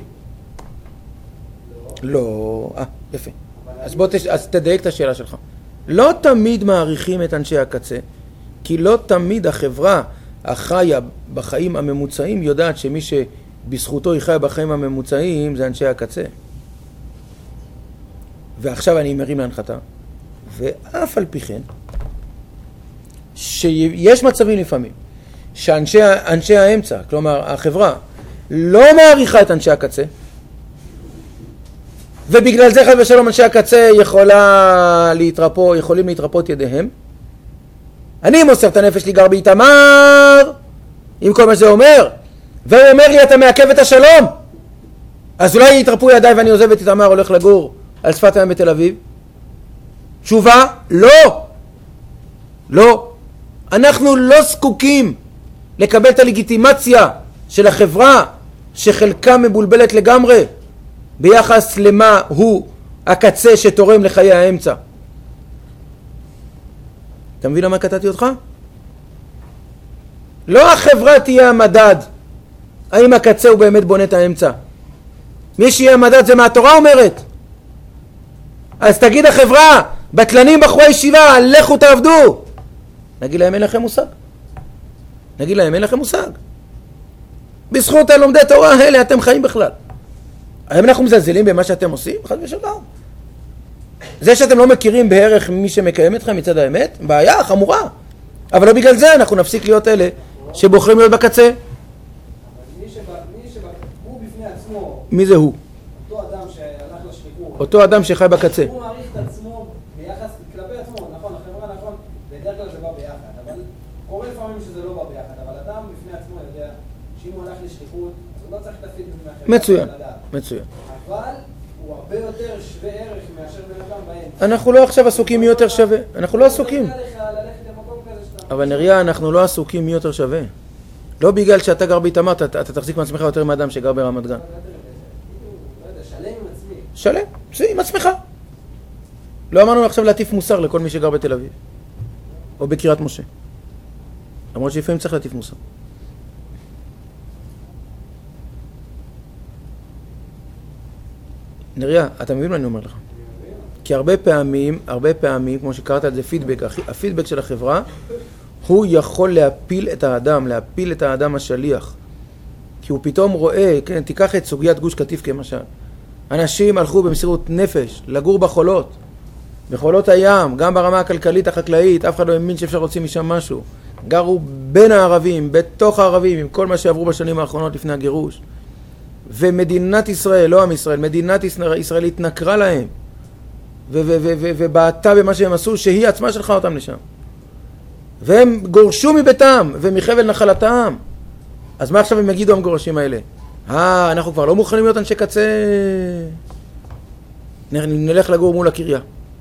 לא. יפה. אז תדייק את השאלה שלך. לא תמיד מעריכים את אנשי הקצה, כי לא תמיד החברה החיה בחיים הממוצעים יודעת שמי שבזכותו היא חיה בחיים הממוצעים זה אנשי הקצה. ועכשיו אני מרים להנחתה, ואף על פי כן, שיש מצבים לפעמים, שאנשי האמצע, כלומר החברה, לא מעריכה את אנשי הקצה, ובגלל זה חד ושלום אנשי הקצה יכולים להתרפות ידיהם, אני מוסר את הנפש לי גר באיתמר, עם כל מה שזה אומר, והוא אומר לי אתה מעכב את השלום, אז אולי יתרפו ידיי ואני עוזב את איתמר, הולך לגור על שפת הים בתל אביב. תשובה, לא. לא. אנחנו לא זקוקים לקבל את הלגיטימציה של החברה שחלקה מבולבלת לגמרי ביחס למה הוא הקצה שתורם לחיי האמצע. אתה מבין למה קטעתי אותך? לא החברה תהיה המדד האם הקצה הוא באמת בונה את האמצע. מי שיהיה המדד זה מה התורה אומרת. אז תגיד החברה, בטלנים בחורי ישיבה, לכו תעבדו. נגיד להם אין לכם מושג. נגיד להם אין לכם מושג. בזכות הלומדי תורה האלה אתם חיים בכלל. האם אנחנו מזלזלים במה שאתם עושים? חד ושלום. זה שאתם לא מכירים בערך מי שמקיים אתכם מצד האמת, בעיה חמורה. אבל לא בגלל זה אנחנו נפסיק להיות אלה שבוחרים להיות בקצה. הוא בפני עצמו, מי זה הוא? אותו אדם שהלך לשליחות, אותו אדם שחי בקצה. הוא מעריך את עצמו ביחס כלפי עצמו, נכון, החברה נכון, בדרך כלל זה בא ביחד, אבל קורה לפעמים שזה לא בא ביחד, אבל אדם בפני עצמו יודע שאם הוא הלך לשליחות, אז הוא לא צריך להפיק בפני החברה. מצוין, מצוין. אבל הוא הרבה יותר שווה ערך מאשר בן אדם באמצע. אנחנו לא עכשיו עסוקים מי יותר שווה, אנחנו לא עסוקים. אבל נראה, אנחנו לא עסוקים מי יותר שווה. לא בגלל שאתה גר באיתמר, אתה תחזיק מעצמך יותר מאדם שגר ברמת גן. שלם עם עצמי. שלם, עם עצמך. לא אמרנו עכשיו להטיף מוסר לכל מי שגר בתל אביב. או בקריית משה. למרות שלפעמים צריך להטיף מוסר. נראה, אתה מבין מה אני אומר לך? כי הרבה פעמים, כמו שקראת על זה פידבק, הפידבק של החברה, הוא יכול להפיל את האדם השליח. כי הוא פתאום רואה, כן, תיקח את סוגיית גוש קטיף כמשל. אנשים הלכו במסירות נפש, לגור בחולות, בחולות הים, גם ברמה הכלכלית החקלאית, אף אחד לא האמין שאפשר להוציא משם משהו. גרו בין הערבים, בתוך הערבים, עם כל מה שעברו בשנים האחרונות לפני הגירוש. ומדינת ישראל, לא עם ישראל, מדינת ישראל התנכרה להם. ובעטה במה שהם עשו, שהיא עצמה שלחה אותם לשם. והם גורשו מביתם ומחבל נחלתם. אז מה עכשיו הם יגידו המגורשים האלה? אנחנו כבר לא מוכנים להיות אנשי קצה. נלך לגור מול הקריה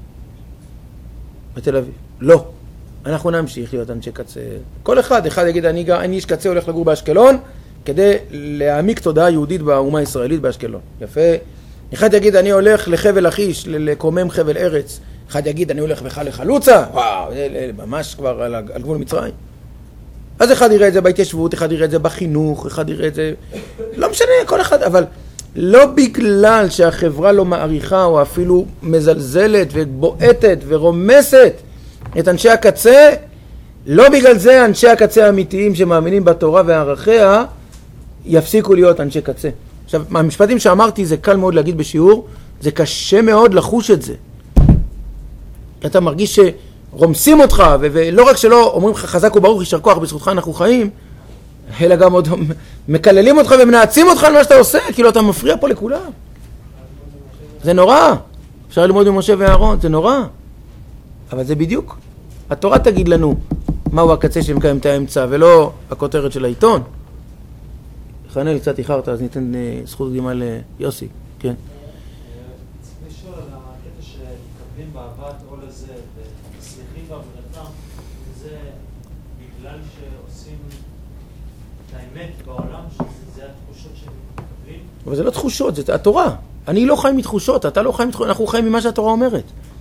בתל אביב. לא. אנחנו נמשיך להיות אנשי קצה. כל אחד יגיד, אני איש קצה, הולך לגור באשקלון, כדי להעמיק תודעה יהודית באומה הישראלית באשקלון. יפה. אחד יגיד, אני הולך לחבל אחיש, לקומם חבל ארץ. אחד יגיד, אני הולך בכלל לחלוצה. וואו, ממש כבר על גבול מצרים. אז אחד יראה את זה בהתיישבות, אחד יראה את זה בחינוך, אחד יראה את זה... לא משנה, כל אחד, אבל לא בגלל שהחברה לא מעריכה או אפילו מזלזלת ובועטת ורומסת את אנשי הקצה, לא בגלל זה אנשי הקצה האמיתיים שמאמינים בתורה וערכיה יפסיקו להיות אנשי קצה. עכשיו, המשפטים שאמרתי זה קל מאוד להגיד בשיעור, זה קשה מאוד לחוש את זה. אתה מרגיש שרומסים אותך, ולא רק שלא אומרים לך חזק וברוך, יישר כוח, בזכותך אנחנו חיים, אלא גם עוד מקללים אותך ומנעצים אותך על מה שאתה עושה, כאילו אתה מפריע פה לכולם. זה נורא. אפשר ללמוד ממשה ואהרון, זה נורא. אבל זה בדיוק. התורה תגיד לנו מהו הקצה שמקיים את האמצע, ולא הכותרת של העיתון. חנל, קצת איחרת, אז ניתן זכות קדימה ליוסי. כן. לשאול על הקטע שמקבלים באהבת עול הזה ושמחים בעבודתם, זה בגלל שעושים את האמת בעולם, שזה התחושות שהם מקבלים? אבל זה לא תחושות, זה התורה. אני לא חי מתחושות, אתה לא חי מתחושות, אנחנו חיים ממה שהתורה אומרת.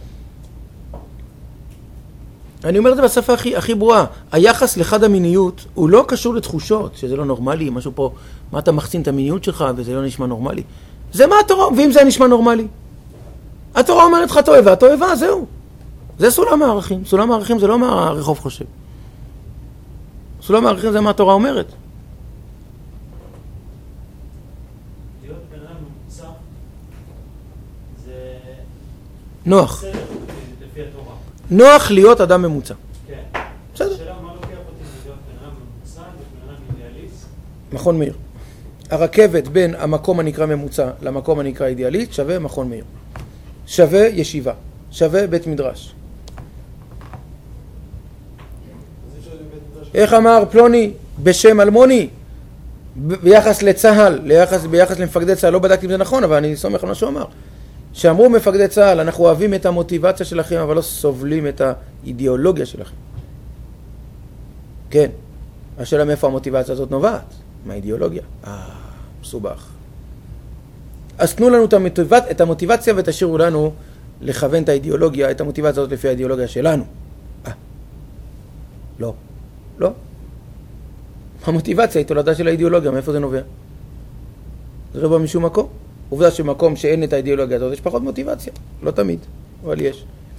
אני אומר את זה בשפה הכי ברורה. היחס לחד המיניות הוא לא קשור לתחושות, שזה לא נורמלי, משהו פה, מה אתה מחצין את המיניות שלך וזה לא נשמע נורמלי. זה מה התורה, ואם זה נשמע נורמלי. התורה אומרת לך תועבה, תועבה, זהו. זה סולם הערכים. סולם הערכים זה לא מה הרחוב חושב. סולם הערכים זה מה התורה אומרת. להיות בן אדם ממוצע זה... נוח. לפי התורה. נוח להיות אדם ממוצע. כן. בסדר. השאלה מה לוקח אותי להיות בן אדם ממוצע ובן אדם אידיאליסט? מכון מאיר. הרכבת בין המקום הנקרא ממוצע למקום הנקרא אידיאליסט שווה מכון מאיר. שווה ישיבה. שווה בית מדרש. איך אמר פלוני בשם אלמוני, ביחס לצהל, ביחס למפקדי צהל, לא בדקתי אם זה נכון, אבל אני סומך על מה שהוא אמר. שאמרו מפקדי צהל, אנחנו אוהבים את המוטיבציה שלכם, אבל לא סובלים את האידיאולוגיה שלכם. כן, השאלה מאיפה המוטיבציה הזאת נובעת? מהאידיאולוגיה. מסובך. אז תנו לנו את המוטיבציה ותשאירו לנו לכוון את האידיאולוגיה, את המוטיבציה הזאת לפי האידיאולוגיה שלנו. לא. לא. המוטיבציה היא תולדה של האידיאולוגיה, מאיפה זה נובע? זה לא בא משום מקום. עובדה שמקום שאין את האידיאולוגיה הזאת, יש פחות מוטיבציה. לא תמיד, אבל יש. אבל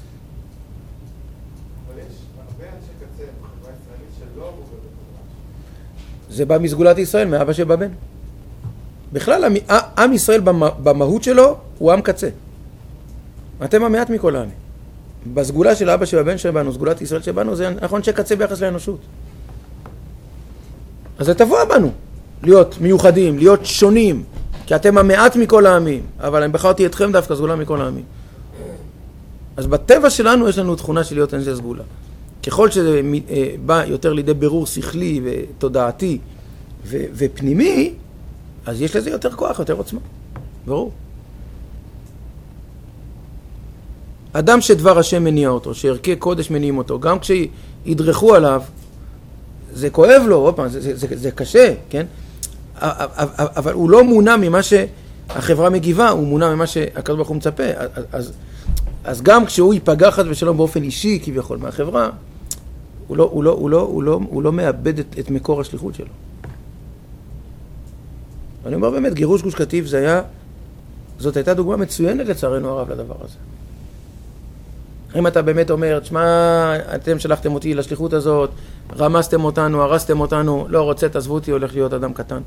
יש הרבה אנשי קצה בחברה הישראלית שלא אמרו בזה. זה בא מסגולת ישראל, מאבא שבבן. בכלל, עם ישראל במהות שלו הוא עם קצה. אתם המעט מכל העמים. בסגולה של אבא שבבן שבנו, סגולת ישראל שבנו, זה נכון שקצה ביחס לאנושות. אז זה תבוא בנו, להיות מיוחדים, להיות שונים, כי אתם המעט מכל העמים, אבל אני בחרתי אתכם דווקא סגולה מכל העמים. אז בטבע שלנו יש לנו תכונה של להיות אנשי סגולה. ככל שזה בא יותר לידי בירור שכלי ותודעתי ופנימי, אז יש לזה יותר כוח, יותר עוצמה. ברור. אדם שדבר השם מניע אותו, שערכי קודש מניעים אותו, גם כשידרכו עליו, זה כואב לו, זה קשה, כן? אבל הוא לא מונע ממה שהחברה מגיבה, הוא מונע ממה שהקדוש ברוך הוא מצפה. אז גם כשהוא ייפגע חס ושלום באופן אישי כביכול מהחברה, הוא לא מאבד את מקור השליחות שלו. אני אומר באמת, גירוש גוש קטיף זאת הייתה דוגמה מצוינת לצערנו הרב לדבר הזה. אם אתה באמת אומר, תשמע, אתם שלחתם אותי לשליחות הזאת, רמסתם אותנו, הרסתם אותנו, לא רוצה, תעזבו אותי, הולך להיות אדם קטן.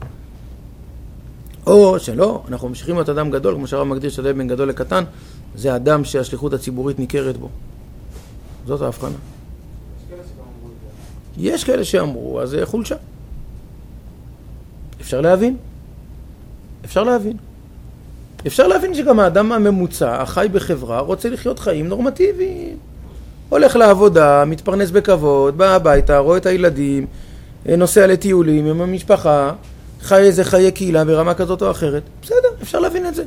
או שלא, אנחנו ממשיכים להיות אדם גדול, כמו שהרב מגדיר שזה בין גדול לקטן, זה אדם שהשליחות הציבורית ניכרת בו. זאת ההבחנה. יש כאלה שאמרו, אז זה חולשה. אפשר להבין. אפשר להבין שגם האדם הממוצע, החי בחברה, רוצה לחיות חיים נורמטיביים. הולך לעבודה, מתפרנס בכבוד, בא הביתה, רואה את הילדים, נוסע לטיולים עם המשפחה, חי איזה חיי קהילה ברמה כזאת או אחרת. בסדר, אפשר להבין את זה.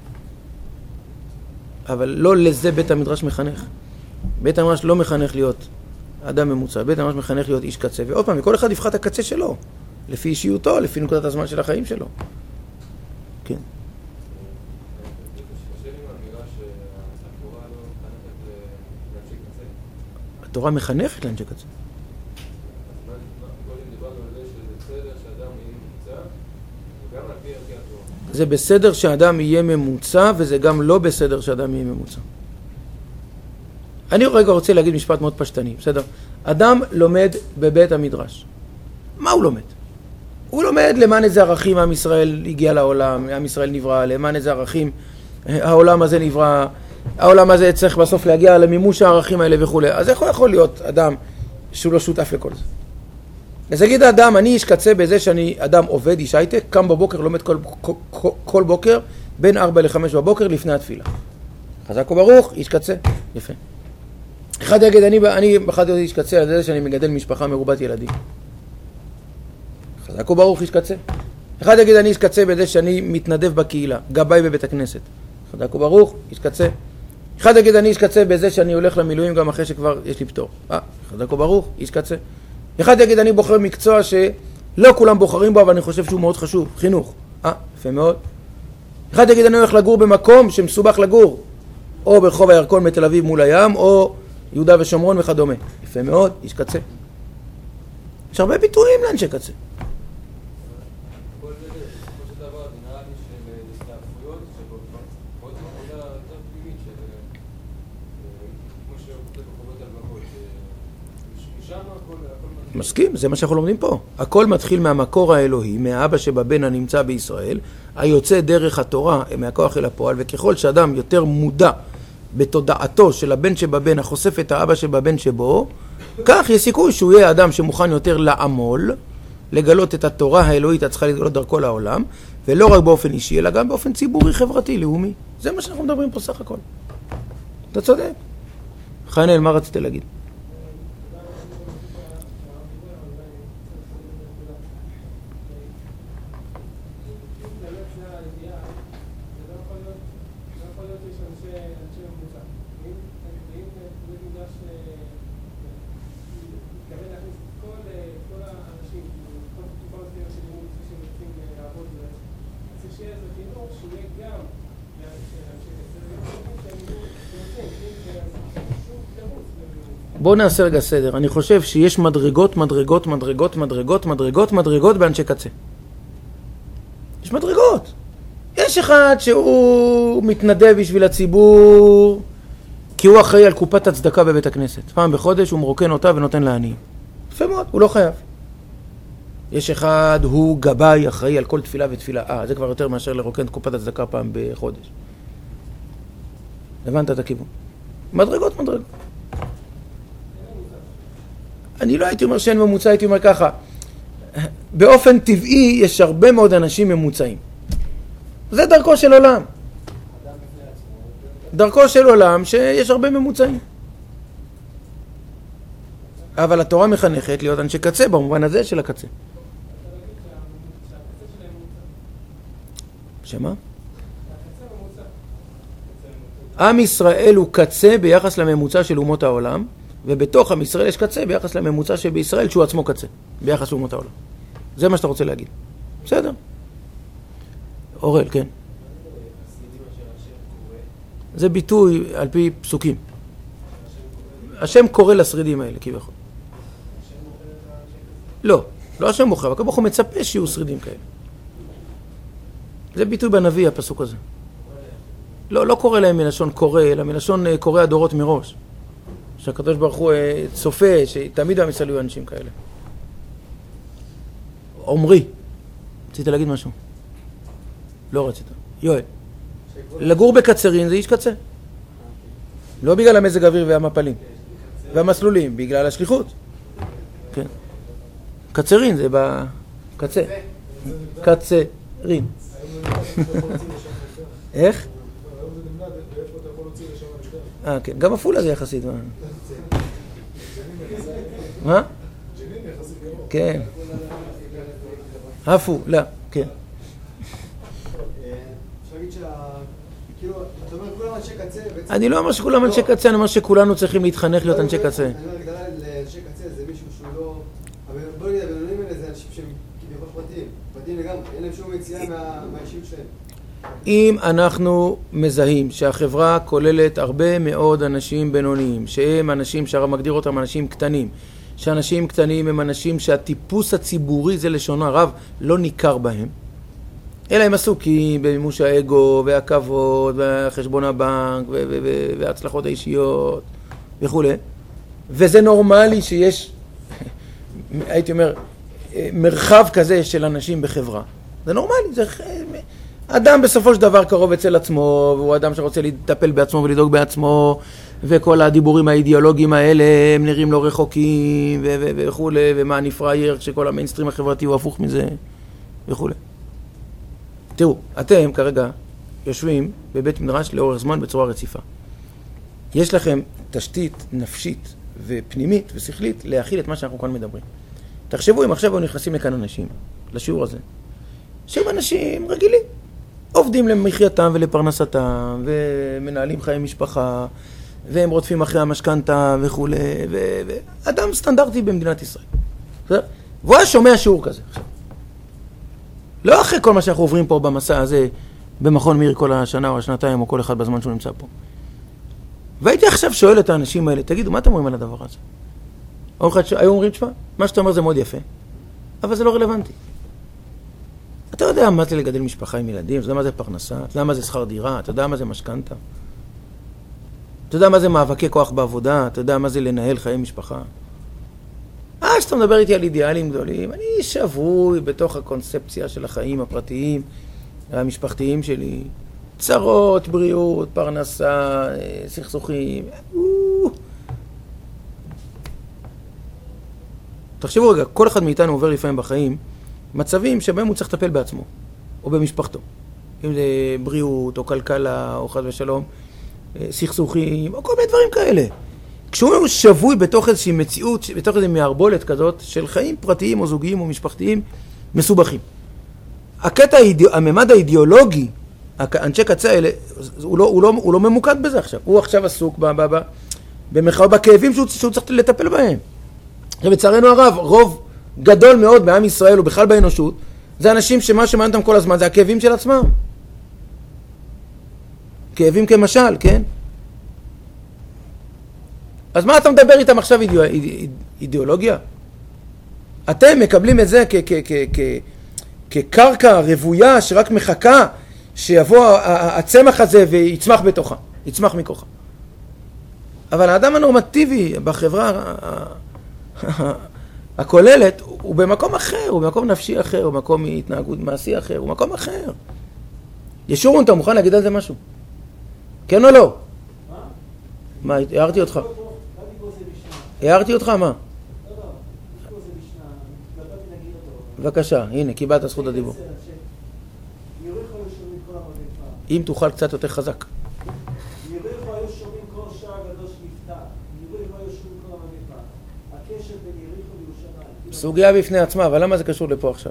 אבל לא לזה בית המדרש מחנך. בית המדרש לא מחנך להיות אדם ממוצע, בית המדרש מחנך להיות איש קצה. ועוד פעם, כל אחד יבחר את הקצה שלו, לפי אישיותו, לפי נקודת הזמן של החיים שלו. כן. התורה מחנכת לאנשי קצה. זה בסדר שאדם יהיה ממוצע, וזה גם לא בסדר שאדם יהיה ממוצע. אני רגע רוצה להגיד משפט מאוד פשטני, בסדר? אדם לומד בבית המדרש. מה הוא לומד? הוא לומד למען איזה ערכים עם ישראל הגיע לעולם, עם ישראל נברא, למען איזה ערכים העולם הזה נברא, העולם הזה צריך בסוף להגיע למימוש הערכים האלה וכו'. אז איך הוא יכול להיות אדם שהוא לא שותף לכל זה? אז אגיד האדם, אני איש קצה בזה שאני אדם עובד, איש הייטק, קם בבוקר, לומד כל בוקר, בין 4 ל-5 בבוקר לפני התפילה. חזק וברוך, איש קצה. יפה. אחד יגיד, אני בחרתי להיות איש קצה על זה שאני מגדל משפחה מרובת ילדים. חזק וברוך, איש קצה. אחד יגיד, אני איש קצה בזה שאני מתנדב בקהילה, גבאי בבית הכנסת. חזק וברוך, איש קצה. אחד יגיד, אני איש קצה בזה שאני הולך למילואים גם אחרי שכבר יש לי פטור. חזק וברוך, איש קצה. אחד יגיד, אני בוחר מקצוע שלא כולם בוחרים בו, אבל אני חושב שהוא מאוד חשוב, חינוך. יפה מאוד. אחד יגיד, אני הולך לגור במקום שמסובך לגור, או ברחוב הירקון בתל אביב מול הים, או יהודה ושומרון וכדומה. יפה מאוד, איש קצה. יש הרבה ביטויים לאנשי קצה. מסכים, זה מה שאנחנו לומדים פה. הכל מתחיל מהמקור האלוהי, מהאבא שבבן הנמצא בישראל, היוצא דרך התורה מהכוח אל הפועל, וככל שאדם יותר מודע בתודעתו של הבן שבבן, החושף את האבא שבבן שבו, כך יש סיכוי שהוא יהיה אדם שמוכן יותר לעמול, לגלות את התורה האלוהית הצריכה להתגלות דרכו לעולם, ולא רק באופן אישי, אלא גם באופן ציבורי, חברתי, לאומי. זה מה שאנחנו מדברים פה סך הכל. אתה צודק. חנאל, מה רצית להגיד? בואו נעשה רגע סדר. אני חושב שיש מדרגות באנשי קצה. יש מדרגות. יש אחד שהוא מתנדב בשביל הציבור, כי הוא אחראי על קופת הצדקה בבית הכנסת. פעם בחודש הוא מרוקן אותה ונותן לעניים. יפה מאוד, הוא לא חייב. יש אחד, הוא גבאי, אחראי על כל תפילה ותפילה. זה כבר יותר מאשר לרוקן קופת הצדקה פעם בחודש. הבנת את הכיוון? מדרגות. אני לא הייתי אומר שאין ממוצע, הייתי אומר ככה. באופן טבעי יש הרבה מאוד אנשים ממוצעים. זה דרכו של עולם. דרכו של עולם שיש הרבה ממוצעים. אבל התורה מחנכת להיות אנשי קצה במובן הזה של הקצה. שמה? עם ישראל הוא קצה ביחס לממוצע של אומות העולם, ובתוך עם ישראל יש קצה ביחס לממוצע שבישראל שהוא עצמו קצה, ביחס לאומות העולם. זה מה שאתה רוצה להגיד. בסדר. אורל, כן. זה ביטוי על פי פסוקים. השם קורא לשרידים האלה, כביכול. לא השם בוחר, הקדוש ברוך הוא מצפה שיהיו שרידים כאלה. זה ביטוי בנביא, הפסוק הזה. לא קורא להם מלשון קורא, אלא מלשון קורא הדורות מראש. שהקדוש ברוך הוא צופה, שתמיד עם ישראל יהיו אנשים כאלה. עומרי, רצית להגיד משהו? לא רצית. יואל, לגור בקצרין זה איש קצה. לא בגלל המזג האוויר והמפלים והמסלולים, בגלל השליחות. כן. קצרין זה בקצה. קצרין. איך? כן. גם אפולה זה יחסית. מה? כן. אפולה, כן. אפשר להגיד כאילו, אתה אומר כולם אנשי קצה בעצם... אני לא אומר שכולם אנשי קצה, אני אומר שכולנו צריכים להתחנך להיות אנשי קצה. אני אומר, הגדרה לאנשי קצה זה מישהו שהוא לא... אבל בוא נגיד, הבינונים האלה זה אנשים שהם כביכול פרטיים לגמרי, אין להם שום יציאה מהאישיות שלהם. אם אנחנו מזהים שהחברה כוללת הרבה מאוד אנשים בינוניים, שהם אנשים שהרב מגדיר אותם אנשים קטנים, שאנשים קטנים הם אנשים שהטיפוס הציבורי, זה לשון הרב, לא ניכר בהם, אלא הם עסוקים במימוש האגו והכבוד והחשבון הבנק וההצלחות האישיות וכו'. וזה נורמלי שיש, הייתי אומר, מרחב כזה של אנשים בחברה. זה נורמלי, זה... אדם בסופו של דבר קרוב אצל עצמו, והוא אדם שרוצה לטפל בעצמו ולדאוג בעצמו, וכל הדיבורים האידיאולוגיים האלה הם נראים לא רחוקים וכו', ומה נפרייר שכל המיינסטרים החברתי הוא הפוך מזה וכו'. תראו, אתם כרגע יושבים בבית מדרש לאורך זמן בצורה רציפה. יש לכם תשתית נפשית ופנימית ושכלית להכיל את מה שאנחנו כאן מדברים. תחשבו אם עכשיו היו נכנסים לכאן אנשים, לשיעור הזה, שהם אנשים רגילים, עובדים למחייתם ולפרנסתם, ומנהלים חיי משפחה, והם רודפים אחרי המשכנתה וכו', ואדם סטנדרטי במדינת ישראל. והוא היה שומע שיעור כזה. לא אחרי כל מה שאנחנו עוברים פה במסע הזה, במכון מאיר כל השנה או השנתיים, או כל אחד בזמן שהוא נמצא פה. והייתי עכשיו שואל את האנשים האלה, תגידו, מה אתם אומרים על הדבר הזה? היו אומרים, תשמע, מה שאתה אומר זה מאוד יפה, אבל זה לא רלוונטי. אתה יודע מה זה לגדל משפחה עם ילדים, אתה יודע מה זה פרנסה, אתה יודע מה זה שכר דירה, אתה יודע מה זה משכנתה, אתה יודע מה זה מאבקי כוח בעבודה, אתה יודע מה זה לנהל חיי משפחה. שאתה מדבר איתי על אידיאלים גדולים, אני שבוי בתוך הקונספציה של החיים הפרטיים והמשפחתיים שלי. צרות, בריאות, פרנסה, סכסוכים. תחשבו רגע, כל אחד מאיתנו עובר לפעמים בחיים מצבים שבהם הוא צריך לטפל בעצמו או במשפחתו. אם זה בריאות או כלכלה או חס ושלום, סכסוכים או כל מיני דברים כאלה. כשהוא שבוי בתוך איזושהי מציאות, בתוך איזושהי מערבולת כזאת של חיים פרטיים או זוגיים או משפחתיים מסובכים. הממד האידיאולוגי, אנשי קצה האלה, הוא לא ממוקד בזה עכשיו. הוא עכשיו עסוק בכאבים שהוא צריך לטפל בהם. ובצערנו הרב, רוב גדול מאוד בעם ישראל ובכלל באנושות, זה אנשים שמה שמעניין אותם כל הזמן זה הכאבים של עצמם. כאבים כמשל, כן? אז מה אתה מדבר איתם עכשיו אידיאולוגיה? אתם מקבלים את זה כקרקע רבויה שרק מחכה שיבוא הצמח הזה ויצמח בתוכה, יצמח מכוחה. אבל האדם הנורמטיבי בחברה הכוללת הוא במקום אחר, הוא במקום נפשי אחר, הוא במקום התנהגות מעשי אחר, הוא במקום אחר. ישורון, אתה מוכן להגיד על זה משהו? כן או לא? מה, הערתי אותך? הערתי אותך, מה? בבקשה, הנה, קיבלת זכות הדיבור. אם תוכל קצת יותר חזק. סוגיה בפני עצמה, אבל למה זה קשור לפה עכשיו?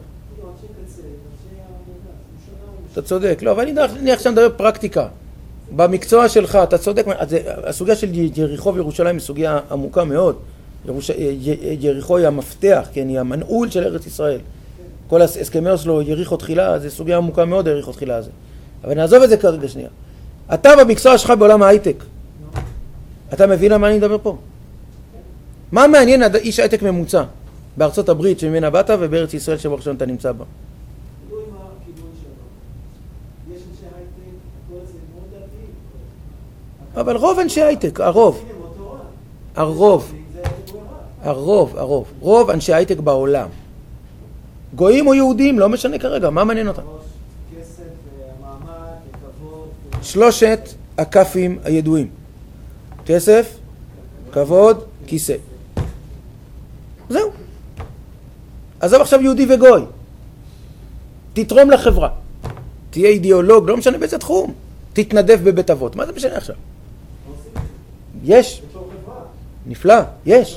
אתה צודק, לא, אבל אני עכשיו מדבר פרקטיקה. במקצוע שלך, אתה צודק, הסוגיה של יריחו וירושלים היא סוגיה עמוקה מאוד. יריחו היא המפתח, כן, היא המנעול של ארץ ישראל. כל הסכמי אוסלו, יריחו תחילה, זה סוגיה עמוקה מאוד, יריחו תחילה הזה. אבל נעזוב את זה כרגע שנייה. אתה במקצוע שלך בעולם ההייטק. אתה מבין למה אני מדבר פה? מה מעניין איש הייטק ממוצע? בארצות הברית שממנה באת ובארץ ישראל שבו עכשיו אתה נמצא בה. אבל רוב אנשי הייטק, רוב אנשי הייטק בעולם. גויים או יהודים, לא משנה כרגע, מה מעניין אותם? כסף, מעמד, כבוד. שלושת הכפים הידועים. כסף, כבוד, כיסא. זהו. עזוב עכשיו יהודי וגוי. תתרום לחברה. תהיה אידיאולוג, לא משנה באיזה תחום. תתנדב בבית אבות. מה זה משנה עכשיו? יש. נפלא, יש.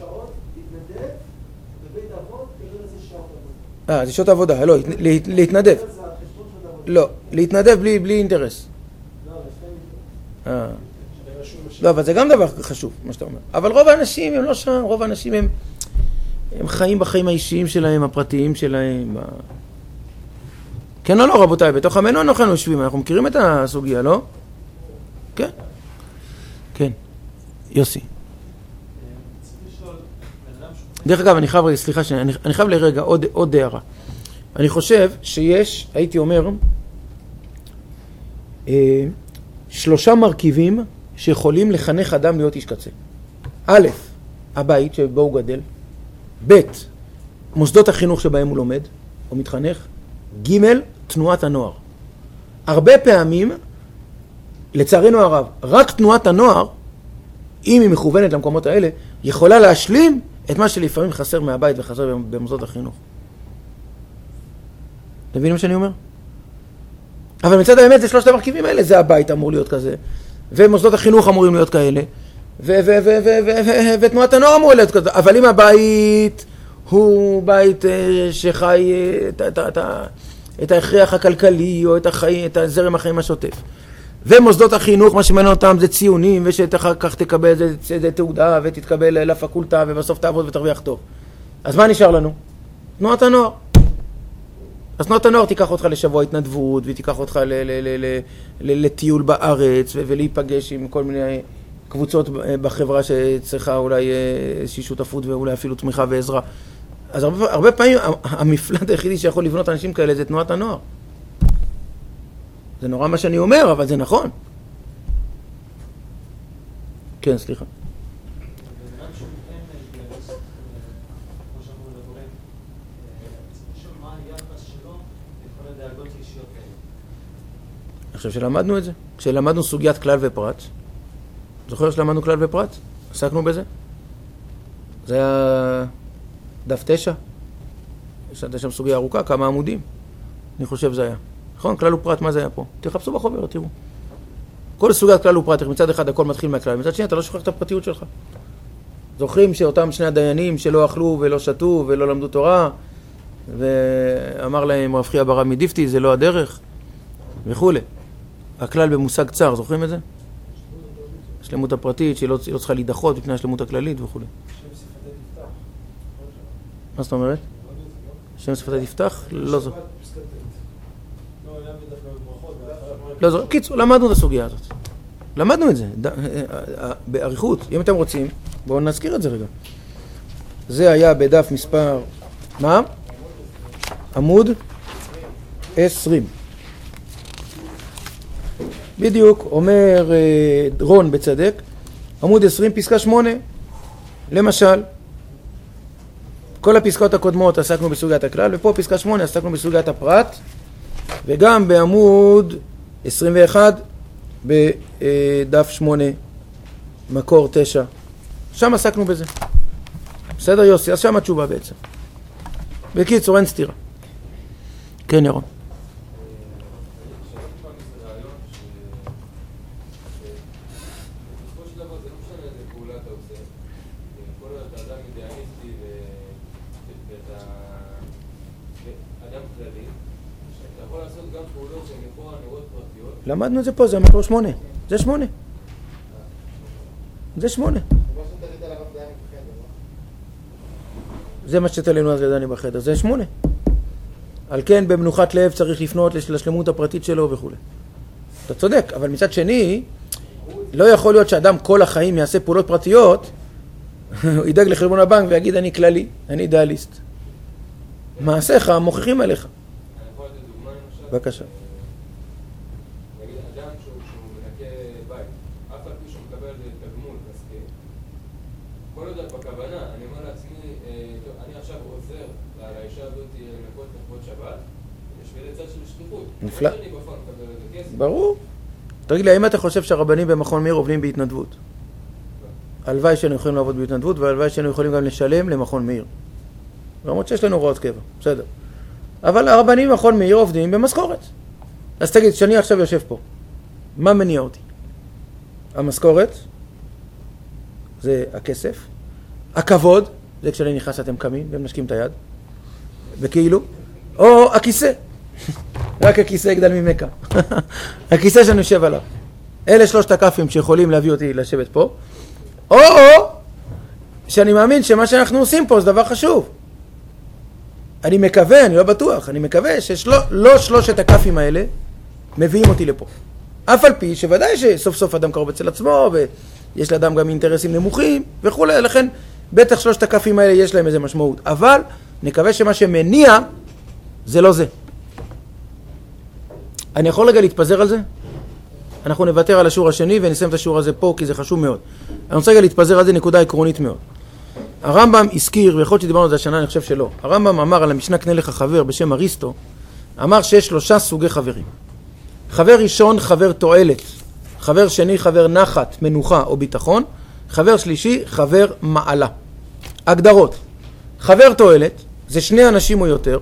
זה שעות עבודה. לא, להתנדב. לא, להתנדב בלי אינטרס. לא, אבל זה גם דבר חשוב, מה שאתה אומר. אבל רוב האנשים הם לא שם, רוב האנשים הם חיים בחיים האישיים שלהם, הפרטיים שלהם. כן או לא, רבותיי? בתוך עמנו אנחנו יושבים, אנחנו מכירים את הסוגיה, לא? כן. כן. יוסי. דרך אגב, אני חייב לרגע עוד הערה. אני חושב שיש, הייתי אומר, 3 מרכיבים שיכולים לחנך אדם להיות איש קצה. א', הבית שבו הוא גדל. ב', מוסדות החינוך שבהם הוא לומד או מתחנך. ג', תנועת הנוער. הרבה פעמים, לצערנו הרב, רק תנועת הנוער, אם היא מכוונת למקומות האלה, יכולה להשלים את מה שלפעמים חסר מהבית וחסר במוסדות החינוך. אתם מבינים מה שאני אומר? אבל מצד האמת זה 3 המרכיבים האלה, זה הבית אמור להיות כזה, ומוסדות החינוך אמורים להיות כאלה, ותנועת הנוער אמור להיות כזה, אבל אם הבית הוא בית שחי את ההכרח הכלכלי, או את הזרם החיים השוטף, ומוסדות החינוך, מה שמעניין אותם זה ציונים, ושאחר כך תקבל איזה תעודה, ותתקבל לפקולטה, ובסוף תעבוד ותרוויח טוב. אז מה נשאר לנו? תנועת הנוער. אז תנועת הנוער תיקח אותך לשבוע התנדבות, ותיקח אותך לטיול בארץ, ולהיפגש עם כל מיני קבוצות בחברה שצריכה אולי איזושהי שותפות, ואולי אפילו תמיכה ועזרה. אז הרבה פעמים המפלט היחידי שיכול לבנות אנשים כאלה זה תנועת הנוער. זה נורא מה שאני אומר, אבל זה נכון. כן, סליחה. אני חושב שלמדנו את זה. כשלמדנו סוגיית כלל ופרט, זוכר שלמדנו כלל ופרט? עסקנו בזה? זה היה דף 9. יש שם סוגיה ארוכה, כמה עמודים. אני חושב זה היה. נכון? כלל ופרט, מה זה היה פה? תחפשו בחומר, תראו. כל סוגת כלל ופרט, מצד אחד הכל מתחיל מהכלל, מצד שני אתה לא שוכח את הפרטיות שלך. זוכרים שאותם 2 הדיינים שלא אכלו ולא שתו ולא למדו תורה, ואמר להם רב חייא ברב מדיפתי, זה לא הדרך, וכו'. הכלל במושג צר, זוכרים את זה? השלמות הפרטית, שהיא לא צריכה להידחות בפני השלמות הכללית וכו'. מה זאת אומרת? שם שפתי תפתח? לא זו. לא זו. קיצור, למדנו את הסוגיה הזאת. למדנו את זה, באריכות. אם אתם רוצים, בואו נזכיר את זה רגע. זה היה בדף מספר, מה? עמוד 20. בדיוק, אומר רון בצדק, עמוד 20, פסקה 8. למשל, כל הפסקאות הקודמות עסקנו בסוגיית הכלל, ופה פסקה 8 עסקנו בסוגיית הפרט, וגם בעמוד 21, בדף 8, מקור 9. שם עסקנו בזה. בסדר יוסי, אז שם התשובה בעצם. בקיצור, אין סתירה. כן, ירון. למדנו את זה פה, זה המקור 8. זה 8. זה 8. זה מה שתלינו אז לדני בחדר. זה 8. על כן, במנוחת לב צריך לפנות לשלמות הפרטית שלו וכו'. אתה צודק, אבל מצד שני, לא יכול להיות שאדם כל החיים יעשה פעולות פרטיות, הוא ידאג לחשבון הבנק ויגיד אני כללי, אני אידיאליסט. מעשיך מוכיחים עליך. בבקשה. נפלא. ברור. תגיד לי, האם אתה חושב שהרבנים במכון מאיר עובדים בהתנדבות? הלוואי שהיינו יכולים לעבוד בהתנדבות, והלוואי שהיינו יכולים גם לשלם למכון מאיר. למרות שיש לנו הוראות קבע, בסדר. אבל הרבנים במכון מאיר עובדים במשכורת. אז תגיד, שאני עכשיו יושב פה, מה מניע אותי? המשכורת, זה הכסף. הכבוד, זה כשאני נכנס אתם קמים ומנשקים את היד. וכאילו, או הכיסא. רק הכיסא יגדל ממכה. הכיסא שאני יושב עליו. אלה שלושת הכפים שיכולים להביא אותי לשבת פה. או שאני מאמין שמה שאנחנו עושים פה זה דבר חשוב. אני מקווה, אני לא בטוח, אני מקווה שלא שלושת הכפים האלה מביאים אותי לפה. אף על פי שוודאי שסוף סוף אדם קרוב אצל עצמו, ויש לאדם גם אינטרסים נמוכים וכו'. לכן בטח שלושת הכפים האלה יש להם איזה משמעות. אבל נקווה שמה שמניע זה לא זה. אני יכול רגע להתפזר על זה? אנחנו נוותר על השיעור השני ונסיים את השיעור הזה פה כי זה חשוב מאוד. אני רוצה רגע להתפזר על זה, נקודה עקרונית מאוד. הרמב"ם הזכיר, ויכול להיות שדיברנו על זה השנה, אני חושב שלא. הרמב"ם אמר על המשנה קנה לך חבר בשם אריסטו, אמר שיש 3 סוגי חברים. חבר ראשון, חבר תועלת. חבר שני, חבר נחת, מנוחה או ביטחון. חבר שלישי, חבר מעלה. הגדרות. חבר תועלת, זה 2 אנשים או יותר,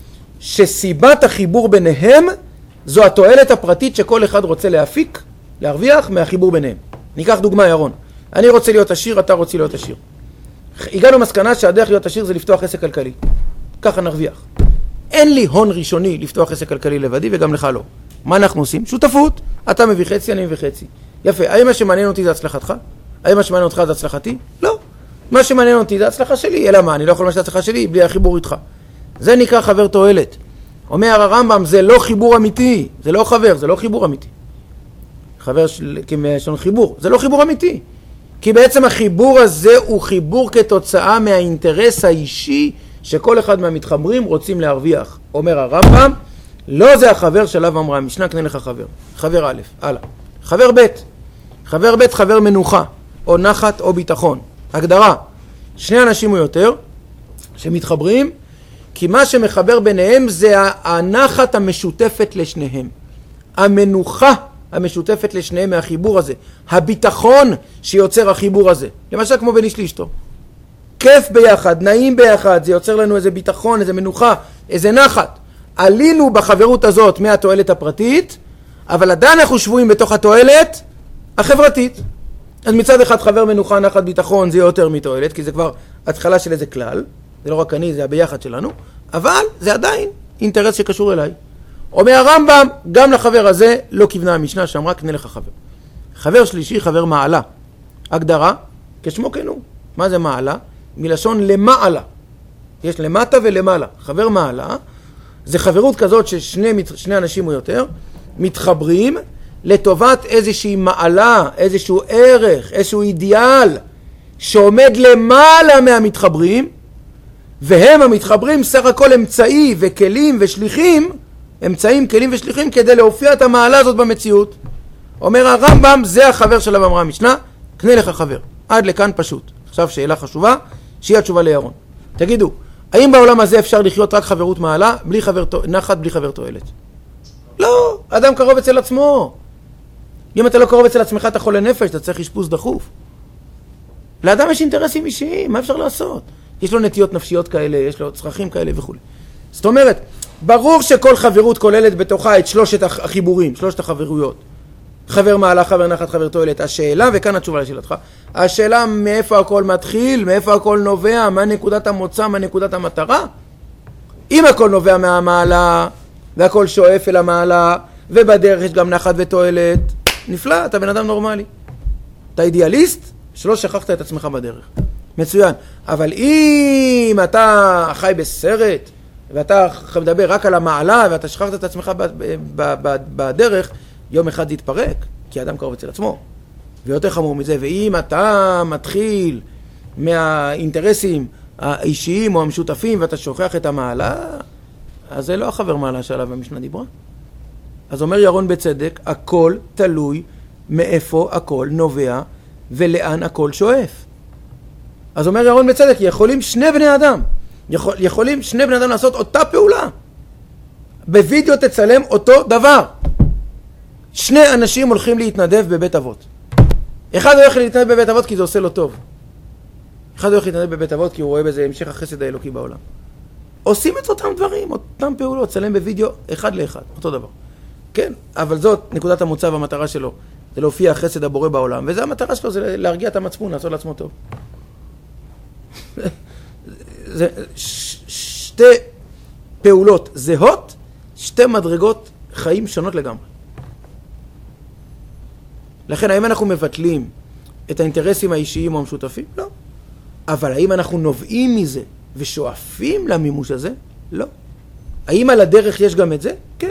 שסיבת החיבור ביניהם זו התועלת הפרטית שכל אחד רוצה להפיק, להרוויח מהחיבור ביניהם. ניקח דוגמה, ירון. אני רוצה להיות עשיר, אתה רוצה להיות עשיר. הגענו מסקנה שהדרך להיות עשיר זה לפתוח עסק כלכלי. ככה נרוויח. אין לי הון ראשוני לפתוח עסק כלכלי לבדי וגם לך לא. מה אנחנו עושים? שותפות. אתה מביא חצי, אני מביא חצי. יפה. האם מה שמעניין אותי זה הצלחתך? האם מה שמעניין אותך זה הצלחתי? לא. מה שמעניין אותי זה הצלחה שלי. אלא מה? אני לא יכול למשל הצלחה שלי בלי החיבור איתך. זה נקרא חבר תועלת. אומר הרמב"ם, זה לא חיבור אמיתי. זה לא חבר, זה לא חיבור אמיתי. חבר של חיבור. זה לא חיבור אמיתי. כי בעצם החיבור הזה הוא חיבור כתוצאה מהאינטרס האישי שכל אחד מהמתחברים רוצים להרוויח. אומר הרמב"ם, לא זה החבר שלו אמרה, המשנה קנה לך חבר. חבר א', הלאה. חבר ב', חבר ב', חבר מנוחה, או נחת או ביטחון. הגדרה, 2 אנשים או יותר שמתחברים, כי מה שמחבר ביניהם זה הנחת המשותפת לשניהם. המנוחה המשותפת לשניהם מהחיבור הזה. הביטחון שיוצר החיבור הזה. למשל כמו בין איש לאשתו. כיף ביחד, נעים ביחד, זה יוצר לנו איזה ביטחון, איזה מנוחה, איזה נחת. עלינו בחברות הזאת מהתועלת הפרטית, אבל עדיין אנחנו שבויים בתוך התועלת החברתית. אז מצד אחד חבר מנוחה, נחת, ביטחון, זה יותר מתועלת, כי זה כבר התחלה של איזה כלל. זה לא רק אני, זה הביחד שלנו. אבל זה עדיין אינטרס שקשור אליי. אומר הרמב"ם, גם לחבר הזה לא כיוונה המשנה שאמרה קנה לך חבר. חבר שלישי, חבר מעלה. הגדרה, כשמו כן הוא. מה זה מעלה? מלשון למעלה. יש למטה ולמעלה. חבר מעלה זה חברות כזאת ששני אנשים או יותר מתחברים לטובת איזושהי מעלה, איזשהו ערך, איזשהו אידיאל שעומד למעלה מהמתחברים, והם המתחברים סך הכל אמצעי וכלים ושליחים, אמצעים, כלים ושליחים כדי להופיע את המעלה הזאת במציאות. אומר הרמב"ם, זה החבר של אמרה המשנה, קנה לך חבר. עד לכאן פשוט. עכשיו שאלה חשובה, שהיא התשובה לירון. תגידו, האם בעולם הזה אפשר לחיות רק חברות מעלה, בלי חבר נחת, בלי חבר תועלת? לא, אדם קרוב אצל עצמו. אם אתה לא קרוב אצל עצמך, אתה חולה נפש, אתה צריך אשפוז דחוף. לאדם יש אינטרסים אישיים, מה אפשר לעשות? יש לו נטיות נפשיות כאלה, יש לו צרכים כאלה וכו'. זאת אומרת, ברור שכל חברות כוללת בתוכה את שלושת החיבורים, שלושת החברויות. חבר מעלה, חבר נחת, חבר תועלת. השאלה, וכאן התשובה לשאלתך, השאלה מאיפה הכל מתחיל, מאיפה הכל נובע, מה נקודת המוצא, מה נקודת המטרה. אם הכל נובע מהמעלה, והכל שואף אל המעלה, ובדרך יש גם נחת ותועלת, נפלא, אתה בן אדם נורמלי. אתה אידיאליסט, שלא שכחת את עצמך בדרך. מצוין. אבל אם אתה חי בסרט, ואתה מדבר רק על המעלה, ואתה שכחת את עצמך בדרך, יום אחד זה יתפרק, כי האדם קרוב אצל עצמו. ויותר חמור מזה, ואם אתה מתחיל מהאינטרסים האישיים או המשותפים, ואתה שוכח את המעלה, אז זה לא החבר מעלה שעליו המשנה דיברה. אז אומר ירון בצדק, הכל תלוי מאיפה הכל נובע, ולאן הכל שואף. אז אומר ירון בצדק, יכולים שני בני אדם, יכולים שני בני אדם לעשות אותה פעולה. בווידאו תצלם אותו דבר. שני אנשים הולכים להתנדב בבית אבות. אחד הולך להתנדב בבית אבות כי זה עושה לו טוב. אחד הולך להתנדב בבית אבות כי הוא רואה בזה המשך החסד האלוקי בעולם. עושים את אותם דברים, אותם פעולות, צלם בווידאו אחד לאחד, אותו דבר. כן, אבל זאת נקודת המוצא והמטרה שלו. זה להופיע החסד הבורא בעולם, וזה המטרה שלו, זה להרגיע את המצפון, לעשות לעצמו טוב. זה שתי פעולות זהות, שתי מדרגות חיים שונות לגמרי. לכן, האם אנחנו מבטלים את האינטרסים האישיים או המשותפים? לא. אבל האם אנחנו נובעים מזה ושואפים למימוש הזה? לא. האם על הדרך יש גם את זה? כן.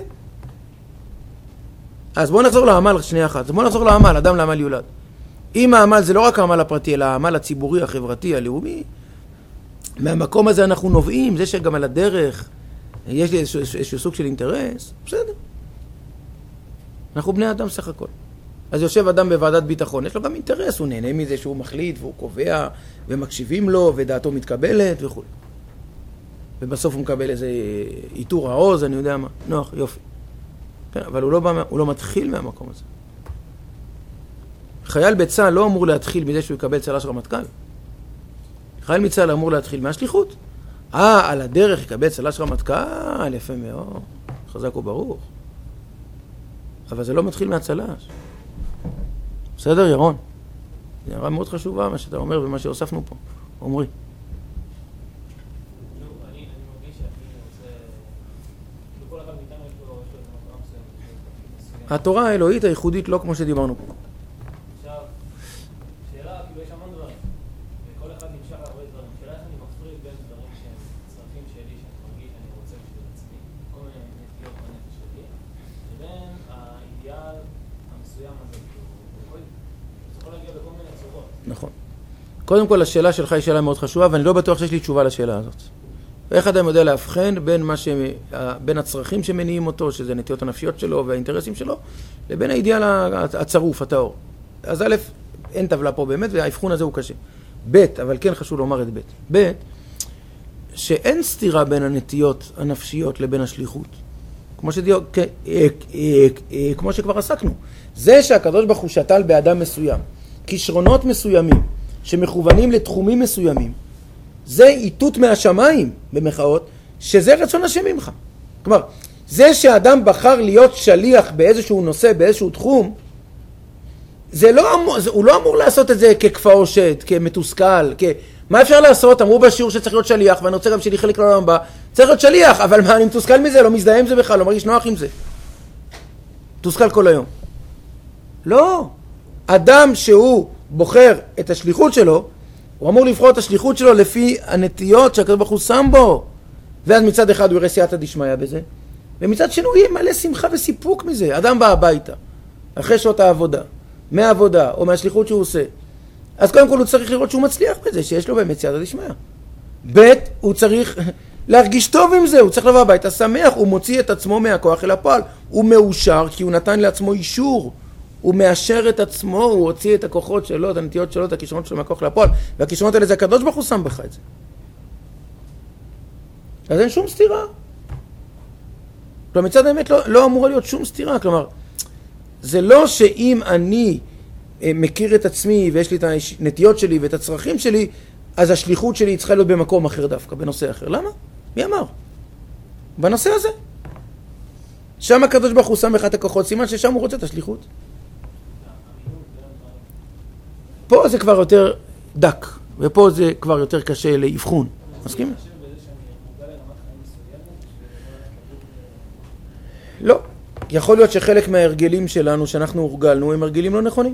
אז בואו נחזור לעמל שנייה אחת. בואו נחזור לעמל, אדם לעמל יולד. אם העמל זה לא רק העמל הפרטי, אלא העמל הציבורי, החברתי, הלאומי, מהמקום הזה אנחנו נובעים, זה שגם על הדרך יש לי איזשהו סוג של אינטרס, בסדר. אנחנו בני אדם סך הכל. אז יושב אדם בוועדת ביטחון, יש לו גם אינטרס, הוא נהנה מזה שהוא מחליט והוא קובע ומקשיבים לו ודעתו מתקבלת וכו'. ובסוף הוא מקבל איזה איתור העוז, אני יודע מה, נוח, יופי. כן, אבל הוא לא מתחיל מהמקום הזה. חייל בצה"ל לא אמור להתחיל מזה שהוא יקבל צל"ש רמטכ"ל. חייל מצה"ל אמור להתחיל מהשליחות. על הדרך יקבל צל"ש רמטכ"ל, יפה מאוד, חזק וברוך. אבל זה לא מתחיל מהצל"ש. בסדר, ירון? זה הערה מאוד חשובה, מה שאתה אומר ומה שהוספנו פה. עומרי. אני מרגיש שאני רוצה... כל אחד מאיתנו יש לו מטרה מסוימת. התורה האלוהית הייחודית לא כמו שדיברנו פה. עכשיו, שאלה, כאילו יש המון דברים, וכל אחד נמשך הרבה דברים. שאלה איך אני מפריד בין דברים שהם צרכים שלי, שאני מרגיש שאני רוצה בשביל עצמי, כל מיני נטיות בנפש שלי, לבין האידיאל המסוים הזה. זה יכול להגיע בכל מיני צורות. נכון. קודם כל, השאלה שלך היא שאלה מאוד חשובה, ואני לא בטוח שיש לי תשובה לשאלה הזאת. ואיך אדם יודע להבחן בין הצרכים שמניעים אותו, שזה הנטיות הנפשיות שלו והאינטרסים שלו, לבין האידיאל הצרוף, הטהור. אז א', אין טבלה פה באמת, וההבחון הזה הוא קשה. ב', אבל כן חשוב לומר את ב', שאין סתירה בין הנטיות הנפשיות לבין השליחות. כמו שכבר עסקנו. זה שהקדוש ברוך הוא שתל באדם מסוים, כישרונות מסוימים, שמכוונים לתחומים מסוימים, זה איתות מהשמיים, במחאות, שזה רצון השם ממך. כלומר, זה שהאדם בחר להיות שליח באיזשהו נושא, באיזשהו תחום, הוא לא אמור לעשות את זה ככפאו שד, כמתוסכל, מה אפשר לעשות? אמרו בשיעור שצריך להיות שליח, ואני רוצה גם שלי חלק לעולם הבא, צריך להיות שליח, אבל מה, אני מתוסכל מזה, לא מזדהה עם זה בכלל, לא מרגיש נוח עם זה. מתוסכל כל היום. לא. אדם שהוא בוחר את השליחות שלו, הוא אמור לבחור את השליחות שלו לפי הנטיות שהקדוש ברוך הוא שם בו. ואז מצד אחד הוא יראה סייעתא דשמיא בזה, ומצד שני הוא יהיה מלא שמחה וסיפוק מזה. אדם בא הביתה, אחרי שעות העבודה, מהעבודה או מהשליחות שהוא עושה, אז קודם כל הוא צריך לראות שהוא מצליח בזה, שיש לו באמת סייעתא דשמיא. ב' הוא צריך להרגיש טוב עם זה, הוא צריך לבוא הביתה שמח, הוא מוציא את עצמו מהכוח אל הפועל, הוא מאושר כי הוא נתן לעצמו אישור, הוא מאשר את עצמו, הוא הוציא את הכוחות שלו, את הנטיות שלו, את הכישרונות שלו מהכוח אל הפועל, והכישרונות האלה זה הקדוש ברוך הוא שם בך את זה. אז אין שום סתירה. כלומר, מצד האמת לא אמורה להיות שום סתירה, כלומר, זה לא שאם אני מכיר את עצמי ויש לי את הנטיות שלי ואת הצרכים שלי, אז השליחות שלי צריכה להיות במקום אחר דווקא, בנושא אחר. למה? מי אמר? בנושא הזה. שם הקדוש ברוך הוא שם בך את הכוחות, סימן ששם הוא רוצה את השליחות. פה זה כבר יותר דק, ופה זה כבר יותר קשה לאבחון. מסכים? לא. יכול להיות שחלק מההרגלים שלנו שאנחנו הורגלנו הם הרגלים לא נכונים.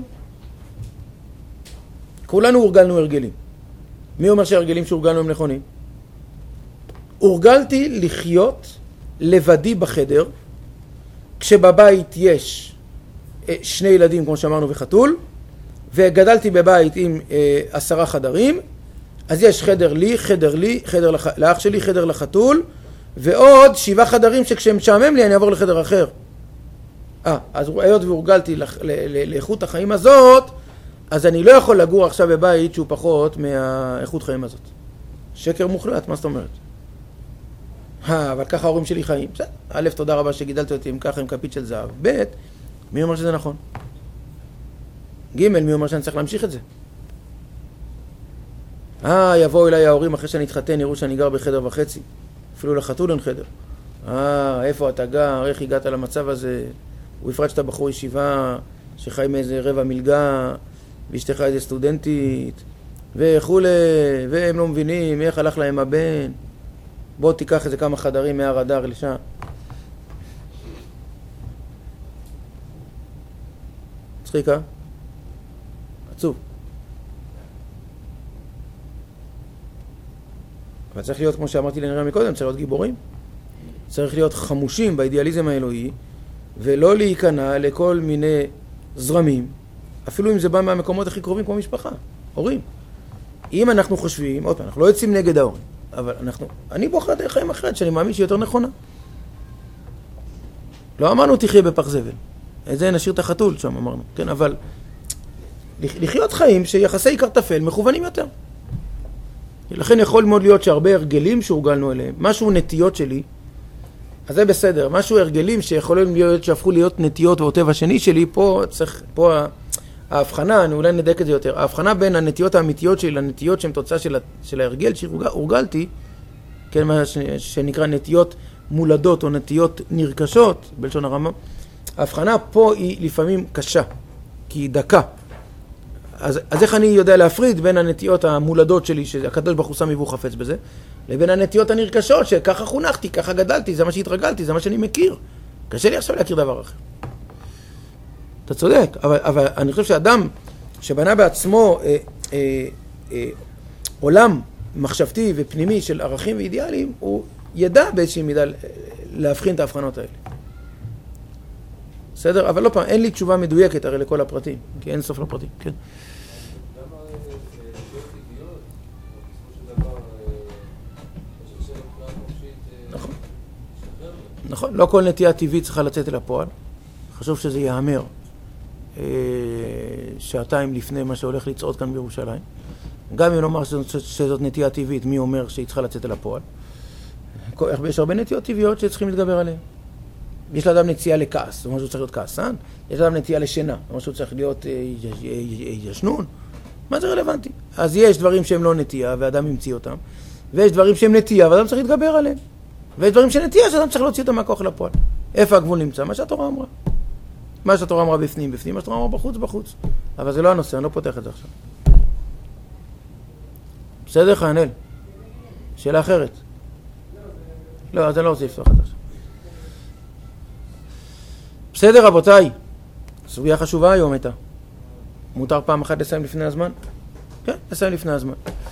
כולנו הורגלנו הרגלים. מי אומר שההרגלים שהורגלנו הם נכונים? הורגלתי לחיות לבדי בחדר, כשבבית יש 2 ילדים כמו שאמרנו וחתול, וגדלתי בבית עם 10 חדרים, אז יש חדר לי, חדר לאח שלי, חדר לחתול, ועוד 7 חדרים שכשהם משעמם לי אני אעבור לחדר אחר. אז היות והורגלתי לאיכות החיים הזאת, אז אני לא יכול לגור עכשיו בבית שהוא פחות מהאיכות חיים הזאת. שקר מוחלט, מה זאת אומרת? אבל ככה ההורים שלי חיים. בסדר, א', תודה רבה שגידלתי אותי עם ככה עם כפית של זהב. ב', מי אומר שזה נכון? ג', מי אומר שאני צריך להמשיך את זה? יבואו אליי ההורים אחרי שאני אתחתן, יראו שאני גר בחדר וחצי. אפילו לחתול אין חדר. איפה אתה גר? איך הגעת למצב הזה? ובפרט שאתה בחור ישיבה שחי מאיזה רבע מלגה, ואשתך איזה סטודנטית, וכולי, והם לא מבינים איך הלך להם הבן. בוא תיקח איזה כמה חדרים מהר הדר לשם. צחיקה? עצוב. אבל צריך להיות, כמו שאמרתי לנראה מקודם, צריך להיות גיבורים. צריך להיות חמושים באידיאליזם האלוהי, ולא להיכנע לכל מיני זרמים, אפילו אם זה בא מהמקומות הכי קרובים כמו משפחה, הורים. אם אנחנו חושבים, עוד פעם, אנחנו לא יוצאים נגד ההורים, אבל אני בוחר דרך חיים אחרת שאני מאמין שהיא יותר נכונה. לא אמרנו תחיה בפח זבל. את זה נשאיר את החתול שם, אמרנו. כן, אבל לחיות חיים שיחסי קרטפל מכוונים יותר. לכן יכול מאוד להיות שהרבה הרגלים שהורגלנו אליהם, משהו נטיות שלי, אז זה בסדר. משהו הרגלים שיכולים להיות, שהפכו להיות נטיות ואוטב השני שלי, פה ההבחנה, אני אולי נדק את זה יותר, ההבחנה בין הנטיות האמיתיות שלי לנטיות שהן תוצאה של ההרגל שהורגלתי, כן, מה שנקרא נטיות מולדות או נטיות נרכשות, בלשון הרמב"ם, ההבחנה פה היא לפעמים קשה, כי היא דקה. אז איך אני יודע להפריד בין הנטיות המולדות שלי, שהקדוש ברוך הוא שם מבוא חפץ בזה, לבין הנטיות הנרכשות, שככה חונכתי, ככה גדלתי, זה מה שהתרגלתי, זה מה שאני מכיר. קשה לי עכשיו להכיר דבר אחר. אתה צודק, אבל אני חושב שאדם שבנה בעצמו עולם מחשבתי ופנימי של ערכים ואידיאלים, הוא ידע באיזושהי מידה להבחין את ההבחנות האלה. בסדר? אבל לא פעם, אין לי תשובה מדויקת הרי לכל הפרטים, כי אין סוף לפרטים, כן? למה נטיות טבעיות, בסופו של דבר, יש עכשיו בחירה חופשית, נכון. נכון, לא כל נטייה טבעית צריכה לצאת אל הפועל. חשוב שזה יאמר שעתיים לפני מה שהולך לצעוד כאן בירושלים. גם אם נאמר שזאת נטייה טבעית, מי אומר שהיא צריכה לצאת אל הפועל? יש הרבה נטיות טבעיות שצריכים להתגבר עליהן. יש לאדם נטייה לכעס, זאת אומרת שהוא צריך להיות כעסן. יש לאדם נטייה לשינה, זאת אומרת שהוא צריך להיות ישנון. מה זה רלוונטי? אז יש דברים שהם לא נטייה ואדם ימציא אותם, ויש דברים שהם נטייה ואדם צריך להתגבר עליהם. ויש דברים שנטייה שאדם צריך להוציא אותם מהכוח לפועל. איפה הגבול נמצא? מה שהתורה אמרה. מה שהתורה אמרה בפנים, בפנים, מה שהתורה אמרה בחוץ, בחוץ. אבל זה לא הנושא, אני לא פותח את זה עכשיו. בסדר, חנל? שאלה אחרת? לא, אז אני לא רוצה לפתוח את זה עכשיו. בסדר, רבותיי. סוגיה חשובה היום הייתה. מותר פעם אחת לסיים לפני הזמן? כן, לסיים לפני הזמן.